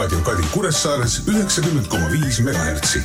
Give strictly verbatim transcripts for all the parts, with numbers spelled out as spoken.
Raadio Kadi Kuressaares üheksakümmend koma viis megahertsi.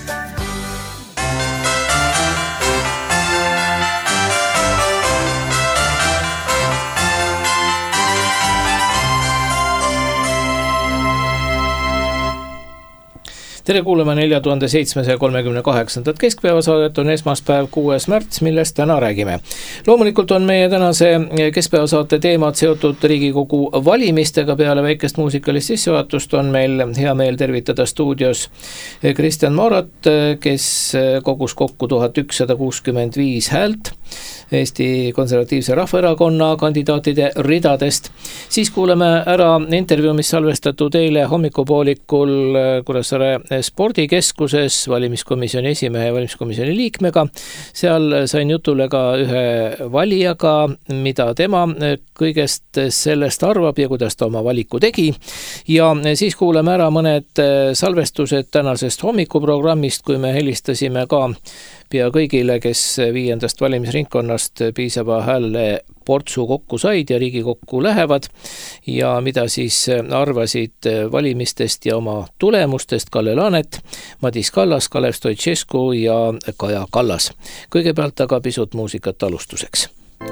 Tere kuulema nelja tuhande seitsmesaja kolmekümne kaheksandat keskpäevasaadet, on esmaspäev kuues märts, millest täna räägime. Loomulikult on meie tänase keskpäevasaate teemad seotud Riigikogu valimistega. Peale väikest muusikalist sissejuhatust on meil hea meel tervitada stuudios Kristjan Moorat, kes kogus kokku tuhat ükssada kuuskümmend viis häält Eesti Konservatiivse Rahvaerakonna kandidaatide ridadest. Siis kuuleme ära intervjuu, mis salvestatud eile hommikupoolikul Kuressaare spordikeskuses valimiskomisjoni esimehe ja valimiskomisjoni liikmega. Seal sain jutule ka ühe valijaga, mida tema kõigest sellest arvab ja kuidas ta oma valiku tegi. Ja siis kuuleme ära mõned salvestused tänasest hommikuprogrammist, kui me helistasime ka pea kõigile, kes viiendast valimisringkonnast piisava hääle portsu kokku said ja Riigikokku lähevad ja mida siis arvasid valimistest ja oma tulemustest Kalle Laanet, Madis Kallas, Kalev Stoicescu ja Kaja Kallas. Kõigepealt aga pisut muusikat alustuseks.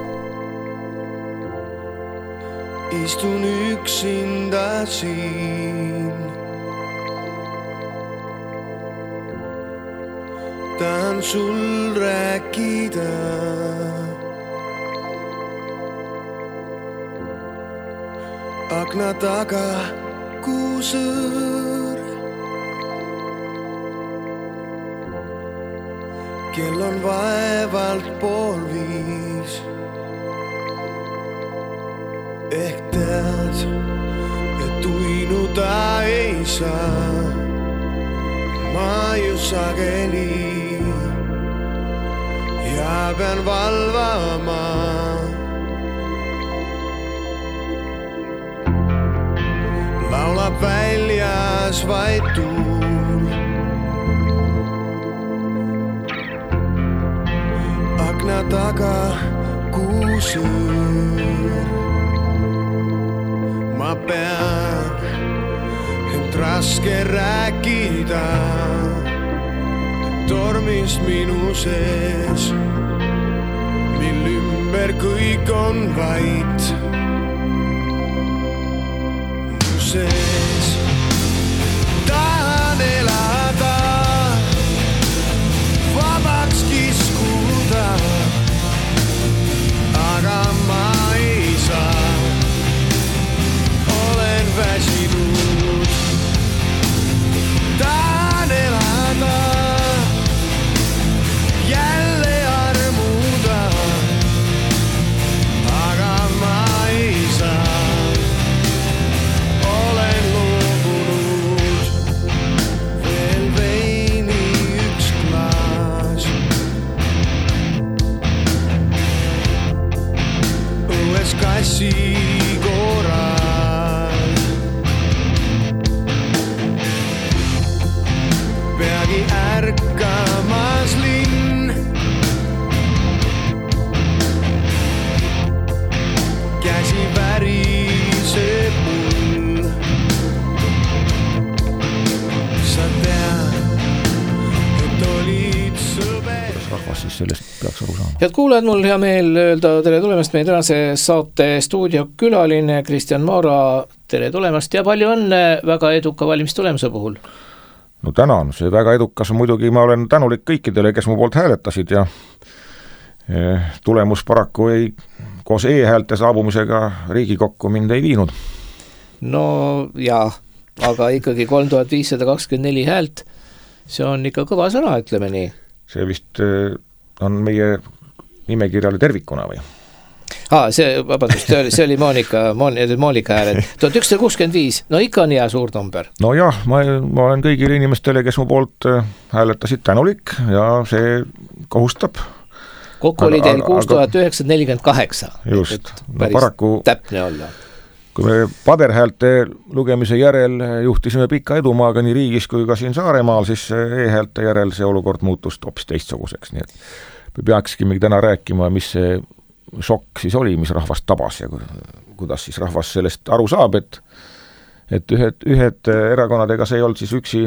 Istun üksinda siin, tahan sul rääkida. Akna taga kuusõõr, kell on vaevalt pool viis. Ehk tead, et uinuda ei saa ma ju sageli ja pean valvama. Laulab väljas vaid tuul, akna taga kuusõõr. Ma pean end raske rääkida tormis minu sees, mil ümber kõik on vait. Mu sees tahan elada, vabaks kiskuda, aga ma ei saa. Olen väsinud, tahan elada, jälle armuda, aga ma ei saa. Olen loobunud, veel veini üks klaas. Õues kassi korral, peagi ärkamas linn. Käsi väriseb mul, sa tead, et olid sõber. Rahvas siis sellest peaks aru saama. Head kuulajad, mul hea meel öelda tere tulemast meie tänase saate stuudiokülaline Kristjan Moora. Tere tulemast ja palju õnne väga eduka valimistulemuse puhul. No tänan, see väga edukas. Muidugi ma olen tänulik kõikidele, kes mu poolt hääletasid ja tulemus paraku ei, koos e-häälte saabumisega Riigikokku mind ei viinud. No jaa, aga ikkagi kolm tuhat viissada kakskümmend neli häält, see on ikka kõva sõna, ütleme nii. See vist on meie nimekirjale tervikuna või? Aa, see, vabandust, see oli, see oli Monika, Monika hääled. tuhat ükssada kuuskümmend viis, no ikka on hea suur number. No jah, ma, ma olen kõigile inimestele, kes mu poolt hääletasid, tänulik ja see kohustab. Kokku oli teil kuus tuhat üheksasada nelikümmend kaheksa. Just, no paraku täpne olla. Kui me paberhäälte lugemise järel juhtisime pika edumaaga nii riigis kui ka siin Saaremaal, siis e-häälte järel see olukord muutus hoopis teistsuguseks, nii et me peakski täna rääkima, mis see šokk siis oli, mis rahvast tabas ja kuidas siis rahvas sellest aru saab, et et ühed, ühed erakonnad, ega see ei olnud siis üksi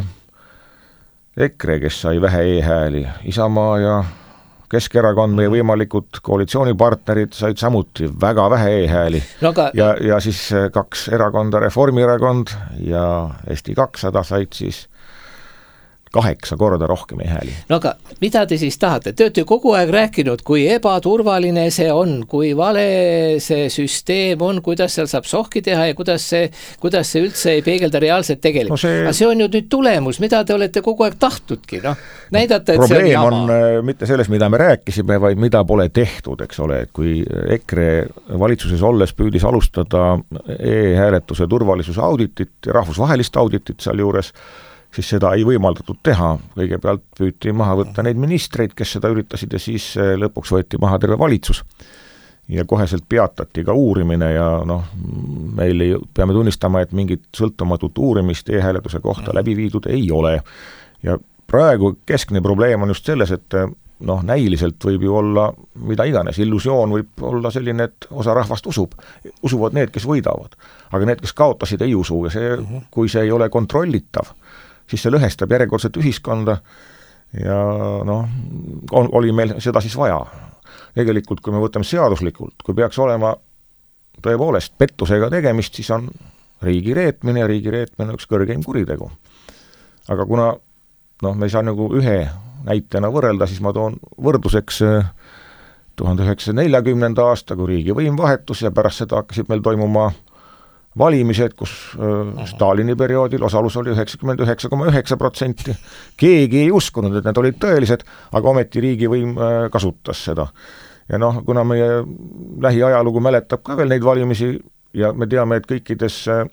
EKRE, kes sai vähe e-hääli, Isamaa ja Keskerakond, meie võimalikud koalitsioonipartnerid said samuti väga vähe e-hääli no, aga... ja, ja siis kaks erakonda, Reformierakond ja Eesti kakssada said siis kaheksa korda rohkem e-hääli. No aga mida te siis tahate? Te olete ju kogu aeg rääkinud, kui ebaturvaline see on, kui vale see süsteem on, kuidas seal saab sohki teha ja kuidas see, kuidas see üldse ei peegelda reaalselt tegelikult. No see... aga see on ju nüüd tulemus, mida te olete kogu aeg tahtnudki, noh, näidata, et probleem see on jama. Probleem on mitte selles, mida me rääkisime, vaid mida pole tehtud, eks ole, et kui EKRE valitsuses olles püüdis alustada e-hääletuse turvalisuse auditit, rahvusvahelist auditit seal juures, siis seda ei võimaldatud teha. Kõigepealt püüti maha võtta neid ministreid, kes seda üritasid ja siis lõpuks võeti maha terve valitsus. Ja koheselt peatati ka uurimine ja noh, meil ei, peame tunnistama, et mingit sõltumatut uurimist e-hääletuse kohta läbi viidud ei ole. Ja praegu keskne probleem on just selles, et noh, näiliselt võib ju olla mida iganes, illusioon võib olla selline, et osa rahvast usub, usuvad need, kes võidavad. Aga need, kes kaotasid, ei usu ja see, kui see ei ole kontrollitav, siis see lõhestab järjekordset ühiskonda ja noh, oli meil seda siis vaja. Tegelikult, kui me võtame seaduslikult, kui peaks olema tõepoolest pettusega tegemist, siis on riigi reetmine ja riigi reetmine üks kõrgeim kuritegu. Aga kuna noh, me ei saa nagu ühe näitena võrrelda, siis ma toon võrdluseks tuhande üheksasaja neljakümnenda aasta, kui riigi võim vahetus ja pärast seda hakkasid meil toimuma valimised, kus äh, Stalini perioodil osalus oli üheksakümmend üheksa koma üheksa protsenti. Keegi ei uskunud, et need olid tõelised, aga ometi riigivõim äh, kasutas seda. Ja noh, kuna meie lähiajalugu mäletab ka veel neid valimisi ja me teame, et kõikides äh,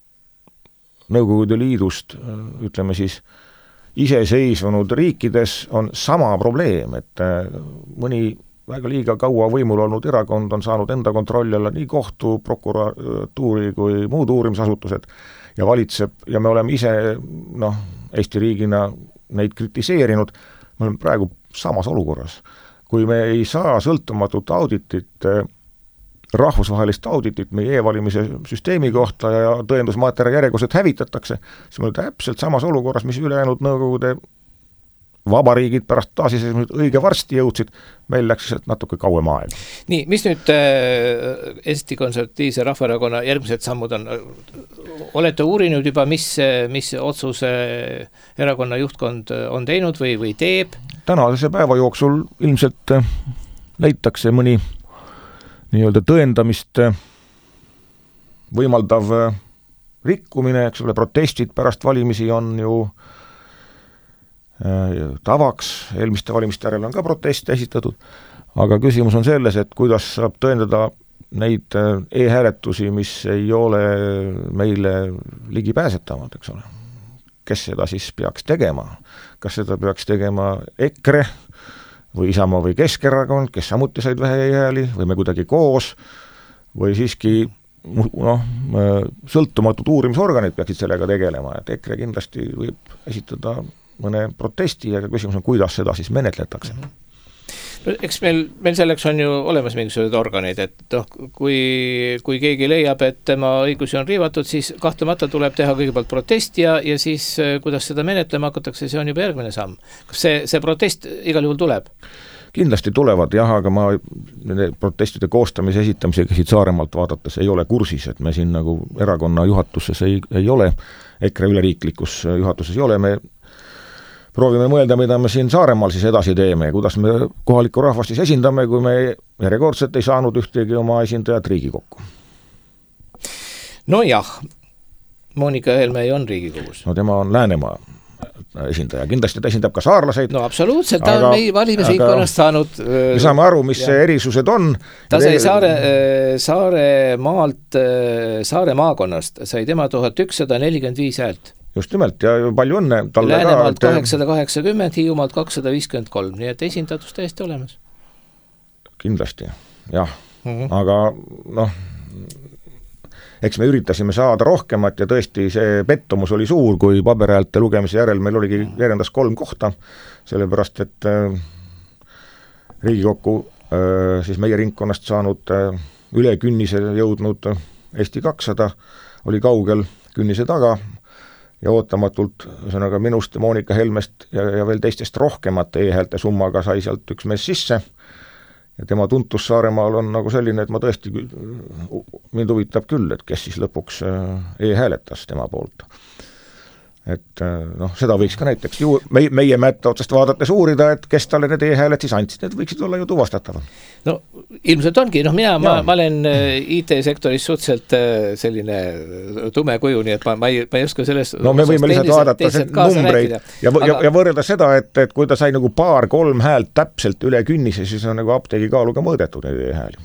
Nõukogude Liidust, äh, ütleme siis, iseseisvunud riikides on sama probleem, et äh, mõni väga liiga kaua võimul olnud erakond on saanud enda kontrolli alla nii kohtu, prokuratuuri kui muud uurimisasutused ja valitseb ja me oleme ise noh, Eesti riigina neid kritiseerinud, me oleme praegu samas olukorras. Kui me ei saa sõltumatut auditit, rahvusvahelist auditit meie e-valimise süsteemi kohta ja tõendusmaterjali järjekordselt hävitatakse, siis me oleme täpselt samas olukorras, mis ülejäänud Nõukogude vabariigid pärast taasiseseisvumist õige varsti jõudsid, meil läks natuke kauem aega. Nii, mis nüüd äh, Eesti Konservatiivse Rahvaerakonna järgmised sammud on? Olete uurinud juba, mis, mis otsuse erakonna juhtkond on teinud või, või teeb? Tänase päeva jooksul ilmselt leitakse mõni nii-öelda tõendamist võimaldav rikkumine, eks ole, protestid pärast valimisi on ju tavaks, eelmiste valimiste järel on ka proteste esitatud, aga küsimus on selles, et kuidas saab tõendada neid e-hääletusi, mis ei ole meile ligipääsetavad, eks ole. Kes seda siis peaks tegema? Kas seda peaks tegema EKRE või Isamaa või Keskerakond, kes samuti said vähe e-hääli, või me kuidagi koos, või siiski noh, sõltumatud uurimisorganid peaksid sellega tegelema, et EKRE kindlasti võib esitada mõne protesti ja küsimus on, kuidas seda siis menetletakse. No, eks meil, meil selleks on ju olemas mingisugused organid, et noh, kui, kui keegi leiab, et tema õigusi on riivatud, siis kahtlemata tuleb teha kõigepealt protest ja, ja siis kuidas seda menetlema hakatakse, see on juba järgmine samm. Kas see, see protest igal juhul tuleb? Kindlasti tulevad, jah, aga ma nende protestide koostamise esitamisega siit Saaremaalt vaadates ei ole kursis, et me siin nagu erakonna juhatuses ei, ei ole, EKRE üleriiklikus juhatuses ei ole, me proovime mõelda, mida me siin Saaremaal siis edasi teeme ja kuidas me kohalikku rahvast siis esindame, kui me järjekordselt ei saanud ühtegi oma esindajat Riigikokku. No jah, Monika Helme on Riigikogus. No tema on Läänemaa esindaja, kindlasti ta esindab ka saarlaseid. No absoluutselt, ta aga, on meie valimisringkonnast saanud. Me saame aru, mis ja. erisused on. Ta sai Saare, Saare maalt, Saare maakonnast, sai tema tuhat ükssada nelikümmend viis häält. Just nimelt ja palju õnne. Läänemaalt kaheksasada kaheksakümmend, Hiiumaalt kakssada viiskümmend kolm, nii et esindatus täiesti olemas. Kindlasti, jah. Mm-hmm. Aga noh, eks me üritasime saada rohkemat ja tõesti see pettumus oli suur, kui paberhäälte lugemise järel meil oligi järjendas kolm kohta, sellepärast et äh, Riigikokku äh, siis meie ringkonnast saanud äh, üle künnise jõudnud Eesti kakssada oli kaugel künnise taga ja ootamatult, ühesõnaga minust ja Moonika Helmest ja, ja veel teistest rohkemate e-häälte summaga sai sealt üks mees sisse ja tema tuntus Saaremaal on nagu selline, et ma tõesti, mind huvitab küll, et kes siis lõpuks e-hääletas tema poolt. Et noh, seda võiks ka näiteks ju meie, meie mätta otsast vaadates uurida, et kes talle need e-hääled siis andsid, need võiksid olla ju tuvastataval. No ilmselt ongi, noh mina, ma, ma olen I T-sektoris suhteliselt selline tume kuju, nii et ma, ma, ei, ma ei oska sellest no me võime lihtsalt vaadata see numbreid ja, aga... ja, ja võrrelda seda, et, et kui ta sai nagu paar-kolm häält täpselt üle künnise, siis on nagu apteegi kaaluga mõõdetud need e-hääli.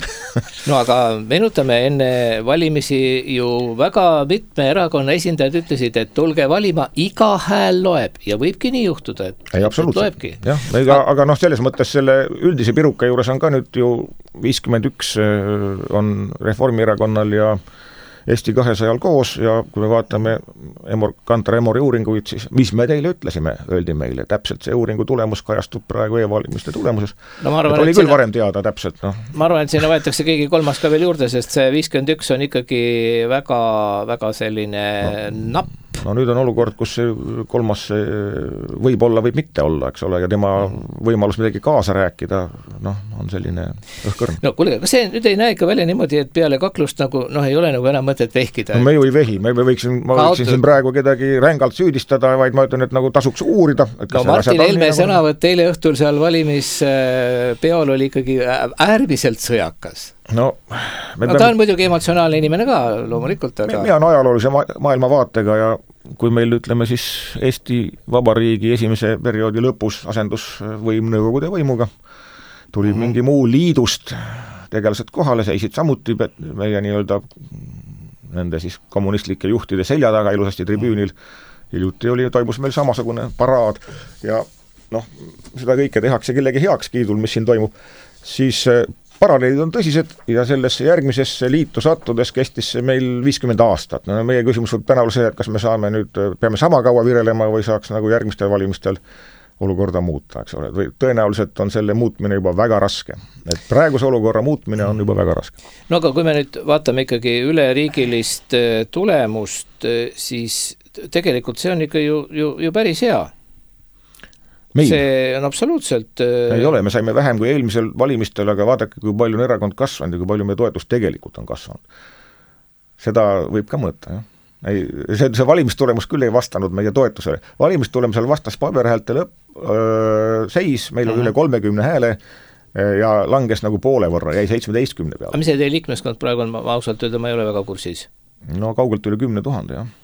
No aga meenutame, enne valimisi ju väga mitme erakonna esindajad ütlesid, et tulge valima, iga hääl loeb ja võibki nii juhtuda, et, ei, et loebki. Jah, aga, aga noh, selles mõttes selle üldise piruka juures on ka nüüd ju viiskümmend üks on Reformierakonnal ja Eesti kahesajal koos ja kui me vaatame Emor, Kantar Emori uuringuid, siis mis me teile ütlesime, öeldi meile, täpselt see uuringu tulemus kajastub praegu e-valimiste tulemuses. No ma arvan, et oli küll sinna, varem teada täpselt. No. Ma arvan, et sinna võetakse keegi kolmas ka veel juurde, sest see viiskümmend üks on ikkagi väga, väga selline no. napp. No nüüd on olukord, kus see kolmas võib olla, võib mitte olla, eks ole, ja tema võimalus midagi kaasa rääkida, noh, on selline õhkõrn. No kuule, kas see nüüd ei näe ikka välja niimoodi, et peale kaklust nagu, noh, ei ole nagu enam mõtet vehkida? No me ju ei vehi, me võiksin, ma võiksin siin praegu kedagi rängalt süüdistada, vaid ma ütlen, et nagu tasuks uurida. No Martin Helme nagu... sõnavõtt teile õhtul seal valimispeol oli ikkagi äärmiselt sõjakas. No, me no ta on muidugi emotsionaalne inimene ka, loomulikult. Aga... Me on ajaloolise ma- maailmavaatega ja kui meil ütleme siis Eesti Vabariigi esimese perioodi lõpus asendus võim Nõukogude võimuga, tuli mm-hmm. mingi muu liidust tegelased kohale, seisid samuti meie nii-öelda nende siis kommunistlike juhtide selja taga ilusasti tribüünil, hiljuti oli, toimus meil samasugune paraad ja noh, seda kõike tehakse kellegi heakskiidul, mis siin toimub, siis paralleelid on tõsised ja sellesse järgmisesse liitu sattudes kestis meil viiskümmend aastat. No meie küsimus võib täna olla see, et kas me saame nüüd, peame sama kaua virelema või saaks nagu järgmistel valimistel olukorda muuta, eks ole. Või tõenäoliselt on selle muutmine juba väga raske. Et praeguse olukorra muutmine on juba väga raske. No aga kui me nüüd vaatame ikkagi üleriigilist tulemust, siis tegelikult see on ikka ju, ju, ju päris hea. Meil. See on absoluutselt... Ei ole, me saime vähem kui eelmisel valimistel, aga vaadake, kui palju on erakond kasvanud ja kui palju meie toetus tegelikult on kasvanud. Seda võib ka mõõta, jah. Ei, see, see valimistulemus küll ei vastanud meie toetusele. Valimistulemusel vastas paberhäälte lõpp, öö, seis, meil on mm-hmm. üle kolmekümne hääle ja langes nagu poole võrra, jäi seitsmeteistkümne peale. Aga mis see teie liikmeskond praegu on, ma ausalt öelda, ma ei ole väga kursis? No kaugelt üle kümne tuhande, jah.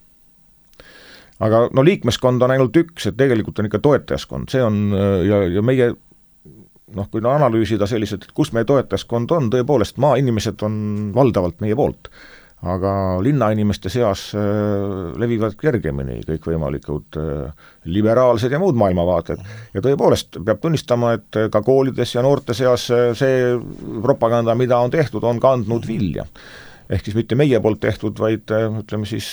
Aga no liikmeskond on ainult üks, et tegelikult on ikka toetajaskond, see on ja, ja meie, noh, kui analüüsida sellised, et kus meie toetajaskond on, tõepoolest maainimesed on valdavalt meie poolt, aga linnainimeste seas levivad kergemini kõik võimalikud liberaalsed ja muud maailmavaated ja tõepoolest peab tunnistama, et ka koolides ja noorte seas see propaganda, mida on tehtud, on kandnud vilja. Ehk siis mitte meie poolt tehtud, vaid ütleme siis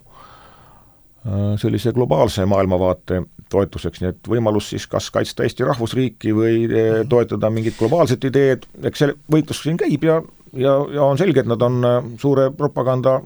sellise globaalse maailmavaate toetuseks, nii et võimalus siis kas kaitsta Eesti rahvusriiki või toetada mingit globaalset ideed, eks see võitlus siin käib ja, ja, ja on selge, et nad on suure propaganda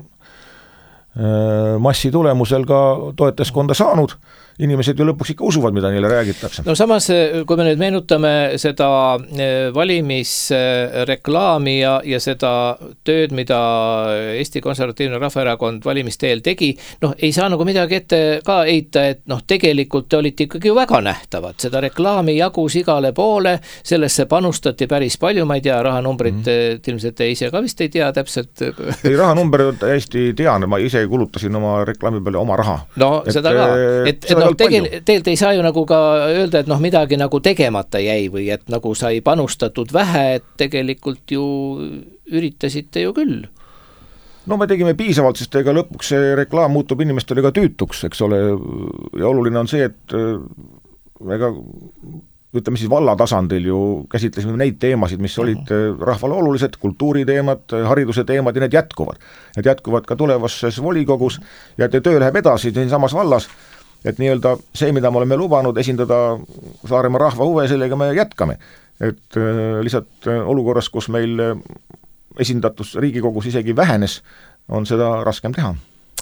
massi tulemusel ka toetajaskonda saanud, inimesed ju lõpuks ikka usuvad, mida neile räägitakse. No samas, kui me nüüd meenutame seda valimisreklaami ja, ja seda tööd, mida Eesti Konservatiivne Rahvaerakond valimisteel tegi, noh, ei saa nagu midagi ette ka eita, et noh, tegelikult te olite ikkagi ju väga nähtavad, seda reklaami jagus igale poole, sellesse panustati päris palju, ma ei tea, rahanumbrit mm-hmm. ilmselt te ise ka vist ei tea täpselt. Ei, rahanumber täiesti tean, ma ise kulutasin oma reklaami peale oma raha. No et, seda ka, et, et noh, tegel, tegelikult ei saa ju nagu ka öelda, et noh, midagi nagu tegemata jäi või et nagu sai panustatud vähe, et tegelikult ju üritasite ju küll. No me tegime piisavalt, sest ega lõpuks see reklaam muutub inimestele ka tüütuks, eks ole, ja oluline on see, et ega ütleme siis valla tasandil ju käsitlesime neid teemasid, mis olid rahvale olulised, kultuuriteemad, hariduse teemad ja need jätkuvad. Need jätkuvad ka tulevases volikogus ja et töö läheb edasi siin samas vallas, et nii-öelda see, mida me oleme lubanud esindada Saaremaa rahva huve, sellega me jätkame. Et lihtsalt olukorras, kus meil esindatus Riigikogus isegi vähenes, on seda raskem teha.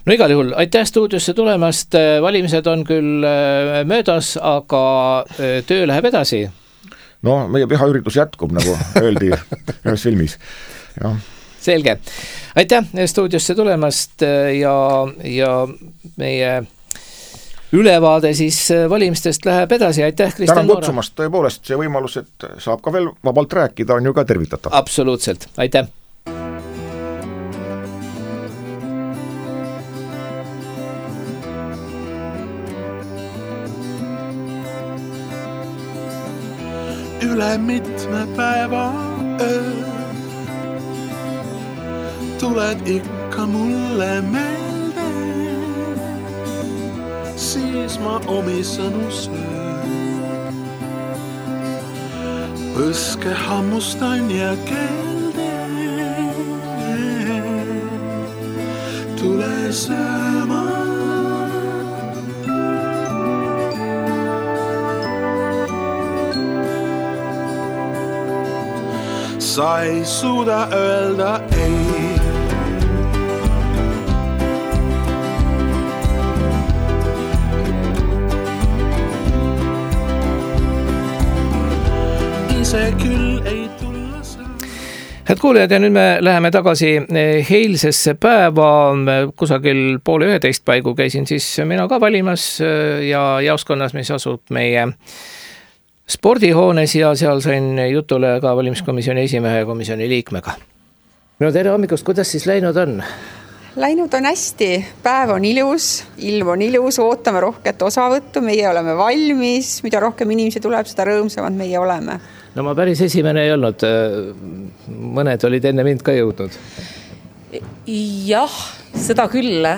no igal juhul, aitäh stuudiosse tulemast, valimised on küll möödas, aga töö läheb edasi. No meie pühaüritus jätkub, nagu öeldi ühes filmis. Ja. Selge. Aitäh stuudiosse tulemast ja, ja meie ülevaade siis valimistest läheb edasi. Aitäh, Kristjan Noora. Tänan kutsumast, tõepoolest see võimalus, et saab ka veel vabalt rääkida, on ju ka tervitatav. Absoluutselt, aitäh. Üle mitme päeva öö tuled ikka mulle meelde, siis ma omi sõnu söön. Põske hammustan ja keelde, tule sööma. Sa ei suuda öelda ei. Head kuulijad, ja nüüd me läheme tagasi eilsesse päeva, kusagil poole üheteist paigu käisin siis mina ka valimas ja jaoskonnas, mis asub meie spordihoones ja seal sain jutule ka valimiskomisjoni esimehe ja komisjoni liikmega. No tere hommikust, kuidas siis läinud on? Läinud on hästi, päev on ilus, ilm on ilus, ootame rohket osavõttu, meie oleme valmis, mida rohkem inimesi tuleb, seda rõõmsamad meie oleme. No ma päris esimene ei olnud, mõned olid enne mind ka jõudnud. Jah, seda küll.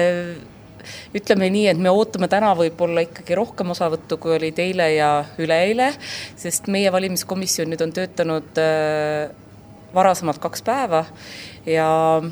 Ütleme nii, et me ootame täna võib-olla ikkagi rohkem osavõttu, kui oli teile ja üleeile, sest meie valimiskomisjon nüüd on töötanud varasemalt kaks päeva ja,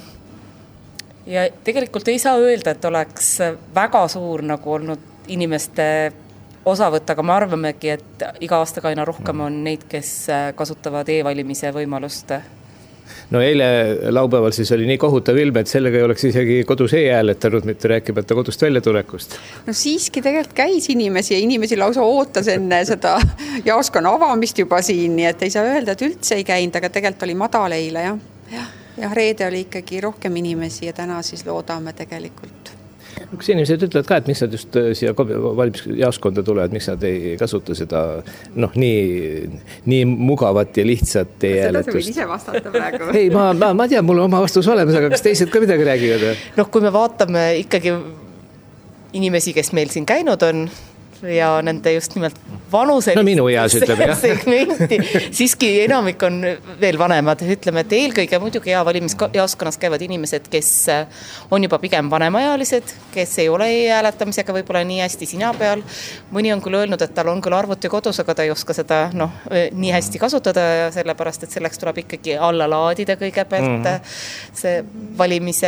ja tegelikult ei saa öelda, et oleks väga suur nagu olnud inimeste osavõtt, aga me arvamegi, et iga aastaga aina rohkem on neid, kes kasutavad e-valimise võimalust. No eile laupäeval siis oli nii kohutav ilm, et sellega ei oleks isegi kodus e-hääletanud, mitte rääkimata kodust väljatulekust. No siiski tegelikult käis inimesi ja inimesi lausa ootas enne seda jaoskonna avamist juba siin, nii et ei saa öelda, et üldse ei käinud, aga tegelikult oli madal eile, jah. Ja, ja reede oli ikkagi rohkem inimesi ja täna siis loodame tegelikult. Kas inimesed ütlevad ka, et miks nad just siia valimisjaoskonda tulevad, miks nad ei kasuta seda noh, nii, nii mugavat ja lihtsat e-hääletust? Seda sa võid ise vastata praegu. Ei, ma, ma, ma tean, mul on oma vastus olemas, aga kas teised ka midagi räägivad? Noh, kui me vaatame ikkagi inimesi, kes meil siin käinud on ja nende just nimelt vanuse no minu eas ütleme, jah. segmenti, siiski enamik on veel vanemad. Ütleme, et eelkõige muidugi hea valimisjaoskonnas käivad inimesed, kes on juba pigem vanemaajalised, kes ei ole e-hääletamisega võib-olla nii hästi sina peal. Mõni on küll öelnud, et tal on küll arvuti kodus, aga ta ei oska seda no, nii hästi kasutada ja sellepärast, et selleks tuleb ikkagi alla laadida kõigepealt mm-hmm. see valimise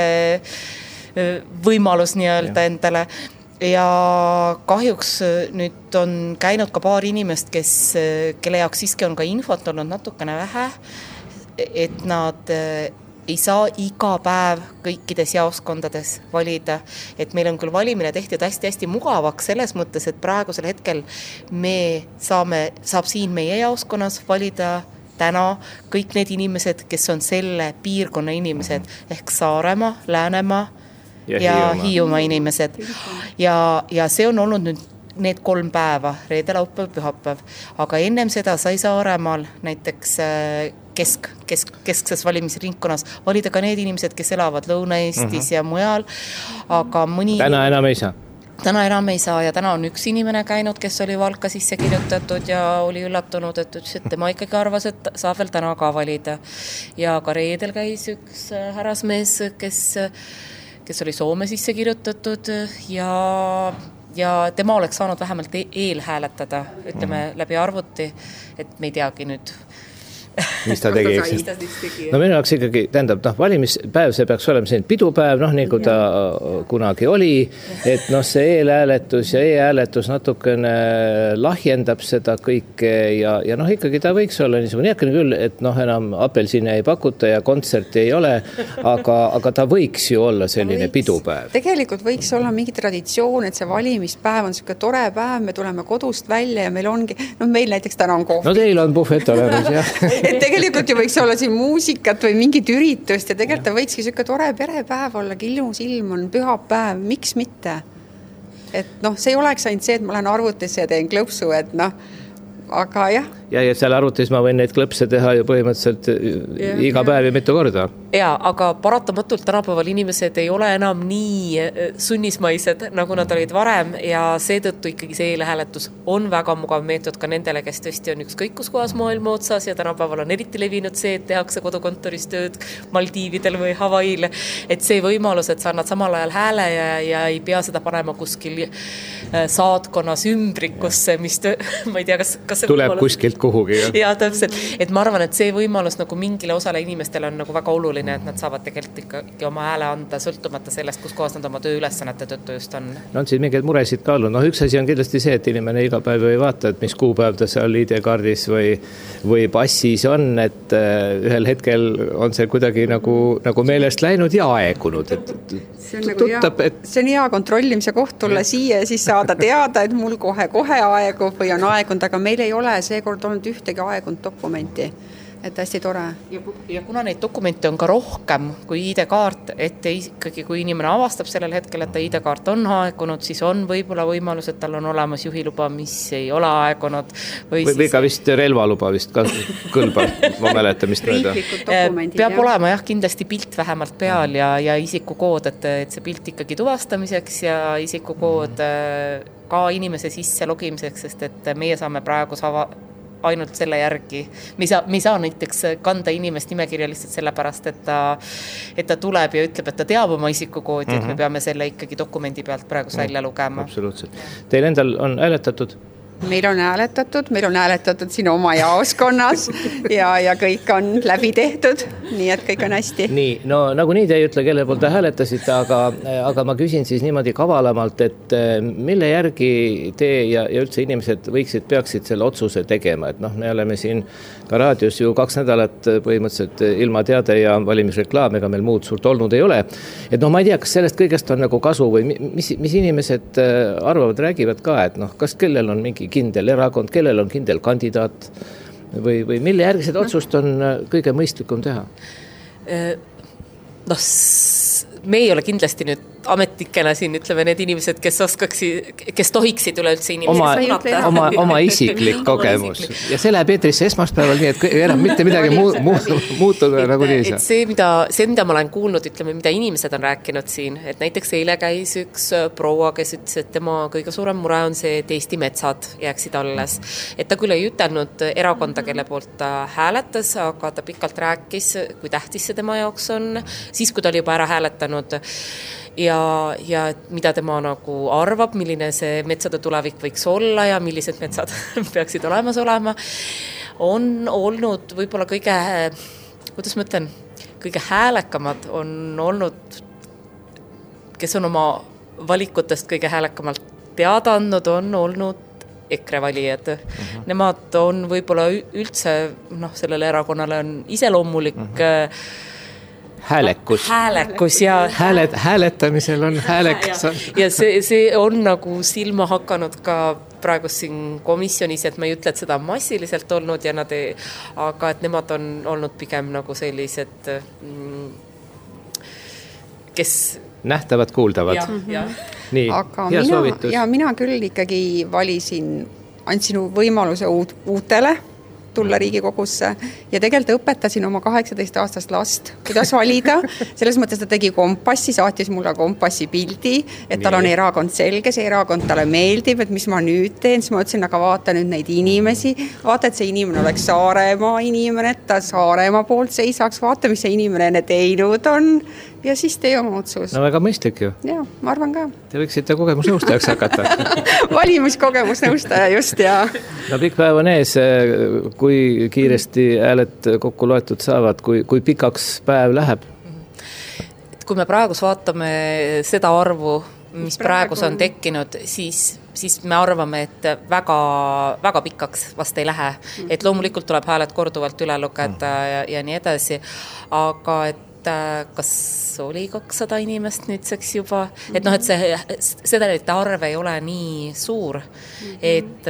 võimalus nii-öelda endale. Ja kahjuks nüüd on käinud ka paar inimest, kes, kelle jaoks siiski on ka infot olnud natukene vähe, et nad ei saa iga päev kõikides jaoskondades valida. Et meil on küll valimine tehtud hästi-hästi mugavaks selles mõttes, et praegusel hetkel me saame, saab siin meie jaoskonnas valida täna kõik need inimesed, kes on selle piirkonna inimesed, ehk Saaremaa, Läänemaa, ja, ja Hiiumaa. Hiiumaa inimesed. Ja, ja see on olnud nüüd need kolm päeva, reede, laupäev, pühapäev. Aga ennem seda sai Saaremaal näiteks kesk, kesk, keskses valimisringkonnas valida ka need inimesed, kes elavad Lõuna-Eestis uh-huh. ja mujal. Aga mõni... Täna enam ei saa? Täna enam ei saa ja täna on üks inimene käinud, kes oli Valka sisse kirjutatud ja oli üllatunud, et ütles, et tema ikkagi arvas, et saab veel täna ka valida. Ja ka reedel käis üks härrasmees, kes... kes oli Soome sisse kirjutatud ja, ja tema oleks saanud vähemalt eel hääletada, ütleme läbi arvuti, et me ei teagi nüüd mis ta tegi, eks. No minu jaoks ikkagi, tähendab, noh, valimispäev, see peaks olema selline pidupäev, noh, nagu ta kunagi oli, et noh, see eelhääletus ja e-hääletus natukene lahjendab seda kõike ja, ja noh, ikkagi ta võiks olla niisugune, jätkane küll, et noh, enam apelsine ei pakuta ja kontserti ei ole, aga, aga ta võiks ju olla selline võiks, pidupäev. Tegelikult võiks olla mingi traditsioon, et see valimispäev on selline tore päev, me tuleme kodust välja ja meil ongi, noh, meil näiteks täna on kohvi. No teil on puhvet olemas, jah. Et tegelikult ju võiks olla siin muusikat või mingit üritust ja tegelikult võikski selline tore perepäev olla, ilmus ilm on pühapäev, miks mitte? Et noh, see ei oleks ainult see, et ma lähen arvutisse ja teen klõpsu, et noh, aga jah. Ja, ja seal arvutis ma võin neid klõpse teha ju põhimõtteliselt ja, iga päev ja mitu korda. Ja, aga paratamatult tänapäeval inimesed ei ole enam nii sunnismaised, nagu nad olid varem ja seetõttu ikkagi see eelhääletus on väga mugav meetod ka nendele, kes tõesti on ükskõik kus kohas maailma otsas ja tänapäeval on eriti levinud see, et tehakse kodukontoris tööd Maldiividel või Hawaiil, et see võimalus, et sa annad samal ajal hääle ja, ja ei pea seda panema kuskil saatkonnas ümbrikusse, mis töö, ma ei tea, kas, kas see tuleb võimalus... kuskilt kuhugi. Ja. ja täpselt, et ma arvan, et see võimalus nagu mingile osale inimestele on nagu väga oluline, et nad saavad tegelikult ikkagi oma hääle anda sõltumata sellest, kus kohas nad oma tööülesannete tõttu just on. No on siin mingeid muresid ka olnud. No üks asi on kindlasti see, et inimene iga päev ei vaata, et mis kuupäev ta seal I D-kaardis või, või passis on, et ühel hetkel on see kuidagi nagu, nagu meelest läinud ja aegunud. Et, see, on nagu tutab, hea, et... see on hea kontrollimise koht tulla siia ja siis saada teada, et mul kohe-kohe aegub või on aegunud, aga meil ei ole seekord olnud ühtegi aegunud dokumenti, et hästi tore. Ja, ja kuna neid dokumente on ka rohkem kui I D-kaart, et ikkagi kui inimene avastab sellel hetkel, et ta I D-kaart on aegunud, siis on võib-olla võimalus, et tal on olemas juhiluba, mis ei ole aegunud. Või, või, siis... või ka vist relvaluba vist ka kõlbab, ma mäletamist mööda. Peab jah. olema jah, kindlasti pilt vähemalt peal ja, ja isikukood, et, et see pilt ikkagi tuvastamiseks ja isikukood ka inimese sisse logimiseks, sest et meie saame praegu saava ainult selle järgi. Me ei saa, me ei saa näiteks kanda inimest nimekirja lihtsalt sellepärast, et ta, et ta tuleb ja ütleb, et ta teab oma isikukoodi, mm-hmm. et me peame selle ikkagi dokumendi pealt praegu mm-hmm. välja lugema. Absoluutselt. Teil endal on hääletatud? Meil on hääletatud, meil on hääletatud siin oma jaoskonnas ja, ja kõik on läbi tehtud, nii et kõik on hästi. Nii, no nagu nii te ei ütle, kelle poolt te hääletasite, aga, aga ma küsin siis niimoodi kavalamalt, et mille järgi te ja, ja üldse inimesed võiksid, peaksid selle otsuse tegema, et noh, me oleme siin ka raadios ju kaks nädalat põhimõtteliselt ilma teade ja valimisreklaam, ega meil muud suurt olnud ei ole. Et noh, ma ei tea, kas sellest kõigest on nagu kasu või mis, mis inimesed arvavad, räägivad ka, et noh, kas kellel on mingi kindel erakond, kellel on kindel kandidaat või, või mille järgised otsust on kõige mõistlikum teha? No, me ei ole kindlasti nüüd ametnikena siin, ütleme, need inimesed, kes oskaksi, kes tohiksid üleüldse inimesi oma, suunata. Oma, oma isiklik kogemus. Isiklik. Ja see läheb eetrisse esmaspäeval, nii et enam mitte midagi muu, muu, muutuda et, nagu nii saa. See mida, see, mida ma olen kuulnud, ütleme, mida inimesed on rääkinud siin, et näiteks eile käis üks proua, kes ütles, et tema kõige suurem mure on see, et Eesti metsad jääksid alles. Et ta küll ei ütelnud erakonda, kelle poolt ta hääletas, aga ta pikalt rääkis, kui tähtis see tema jaoks on, siis kui ta oli juba ära hääletanud ja, ja mida tema nagu arvab, milline see metsade tulevik võiks olla ja millised metsad peaksid olemas olema, on olnud võib-olla kõige, kuidas ma ütlen, kõige häälekamad on olnud, kes on oma valikutest kõige häälekamalt teada andnud, on olnud EKRE valijad. Uh-huh. Nemad on võib-olla üldse, noh, sellele erakonnale on iseloomulik uh-huh. Häälekus. Häälekus ja Hääled, hääletamisel on häälekus. Ja, ja see, see on nagu silma hakanud ka praegu siin komisjonis, et ma ei ütle, et seda massiliselt olnud ja nad ei, aga et nemad on olnud pigem nagu sellised, kes nähtavad, kuuldavad. Ja, ja. Nii, aga hea mina, soovitus. Ja mina küll ikkagi valisin, andsin võimaluse uut, uutele tulla Riigikogusse ja tegelikult õpetasin oma kaheksateist aastast last, kuidas valida. Selles mõttes ta tegi kompassi, saatis mulle kompassi pildi, et tal on erakond selge, see erakond talle meeldib, et mis ma nüüd teen. Siis ma ütlesin, aga vaata nüüd neid inimesi, vaata, et see inimene oleks Saaremaa inimene, et ta Saaremaa poolt seisaks, vaata, mis see inimene teinud on ja siis tee oma otsus. No väga mõistlik ju. Jaa, ma arvan ka. Te võiksite kogemusnõustajaks hakata. Valimiskogemusnõustaja just, jaa. No pikk päev on ees, kui kiiresti hääled kokku loetud saavad, kui, kui pikaks päev läheb? Kui me praegus vaatame seda arvu, mis praegus on tekkinud, siis, siis me arvame, et väga, väga pikaks vast ei lähe. Et loomulikult tuleb hääled korduvalt üle lugeda ja, ja nii edasi, aga et kas oli kakssada inimest nüüdseks juba, et noh, et see, seda arv ei ole nii suur, et,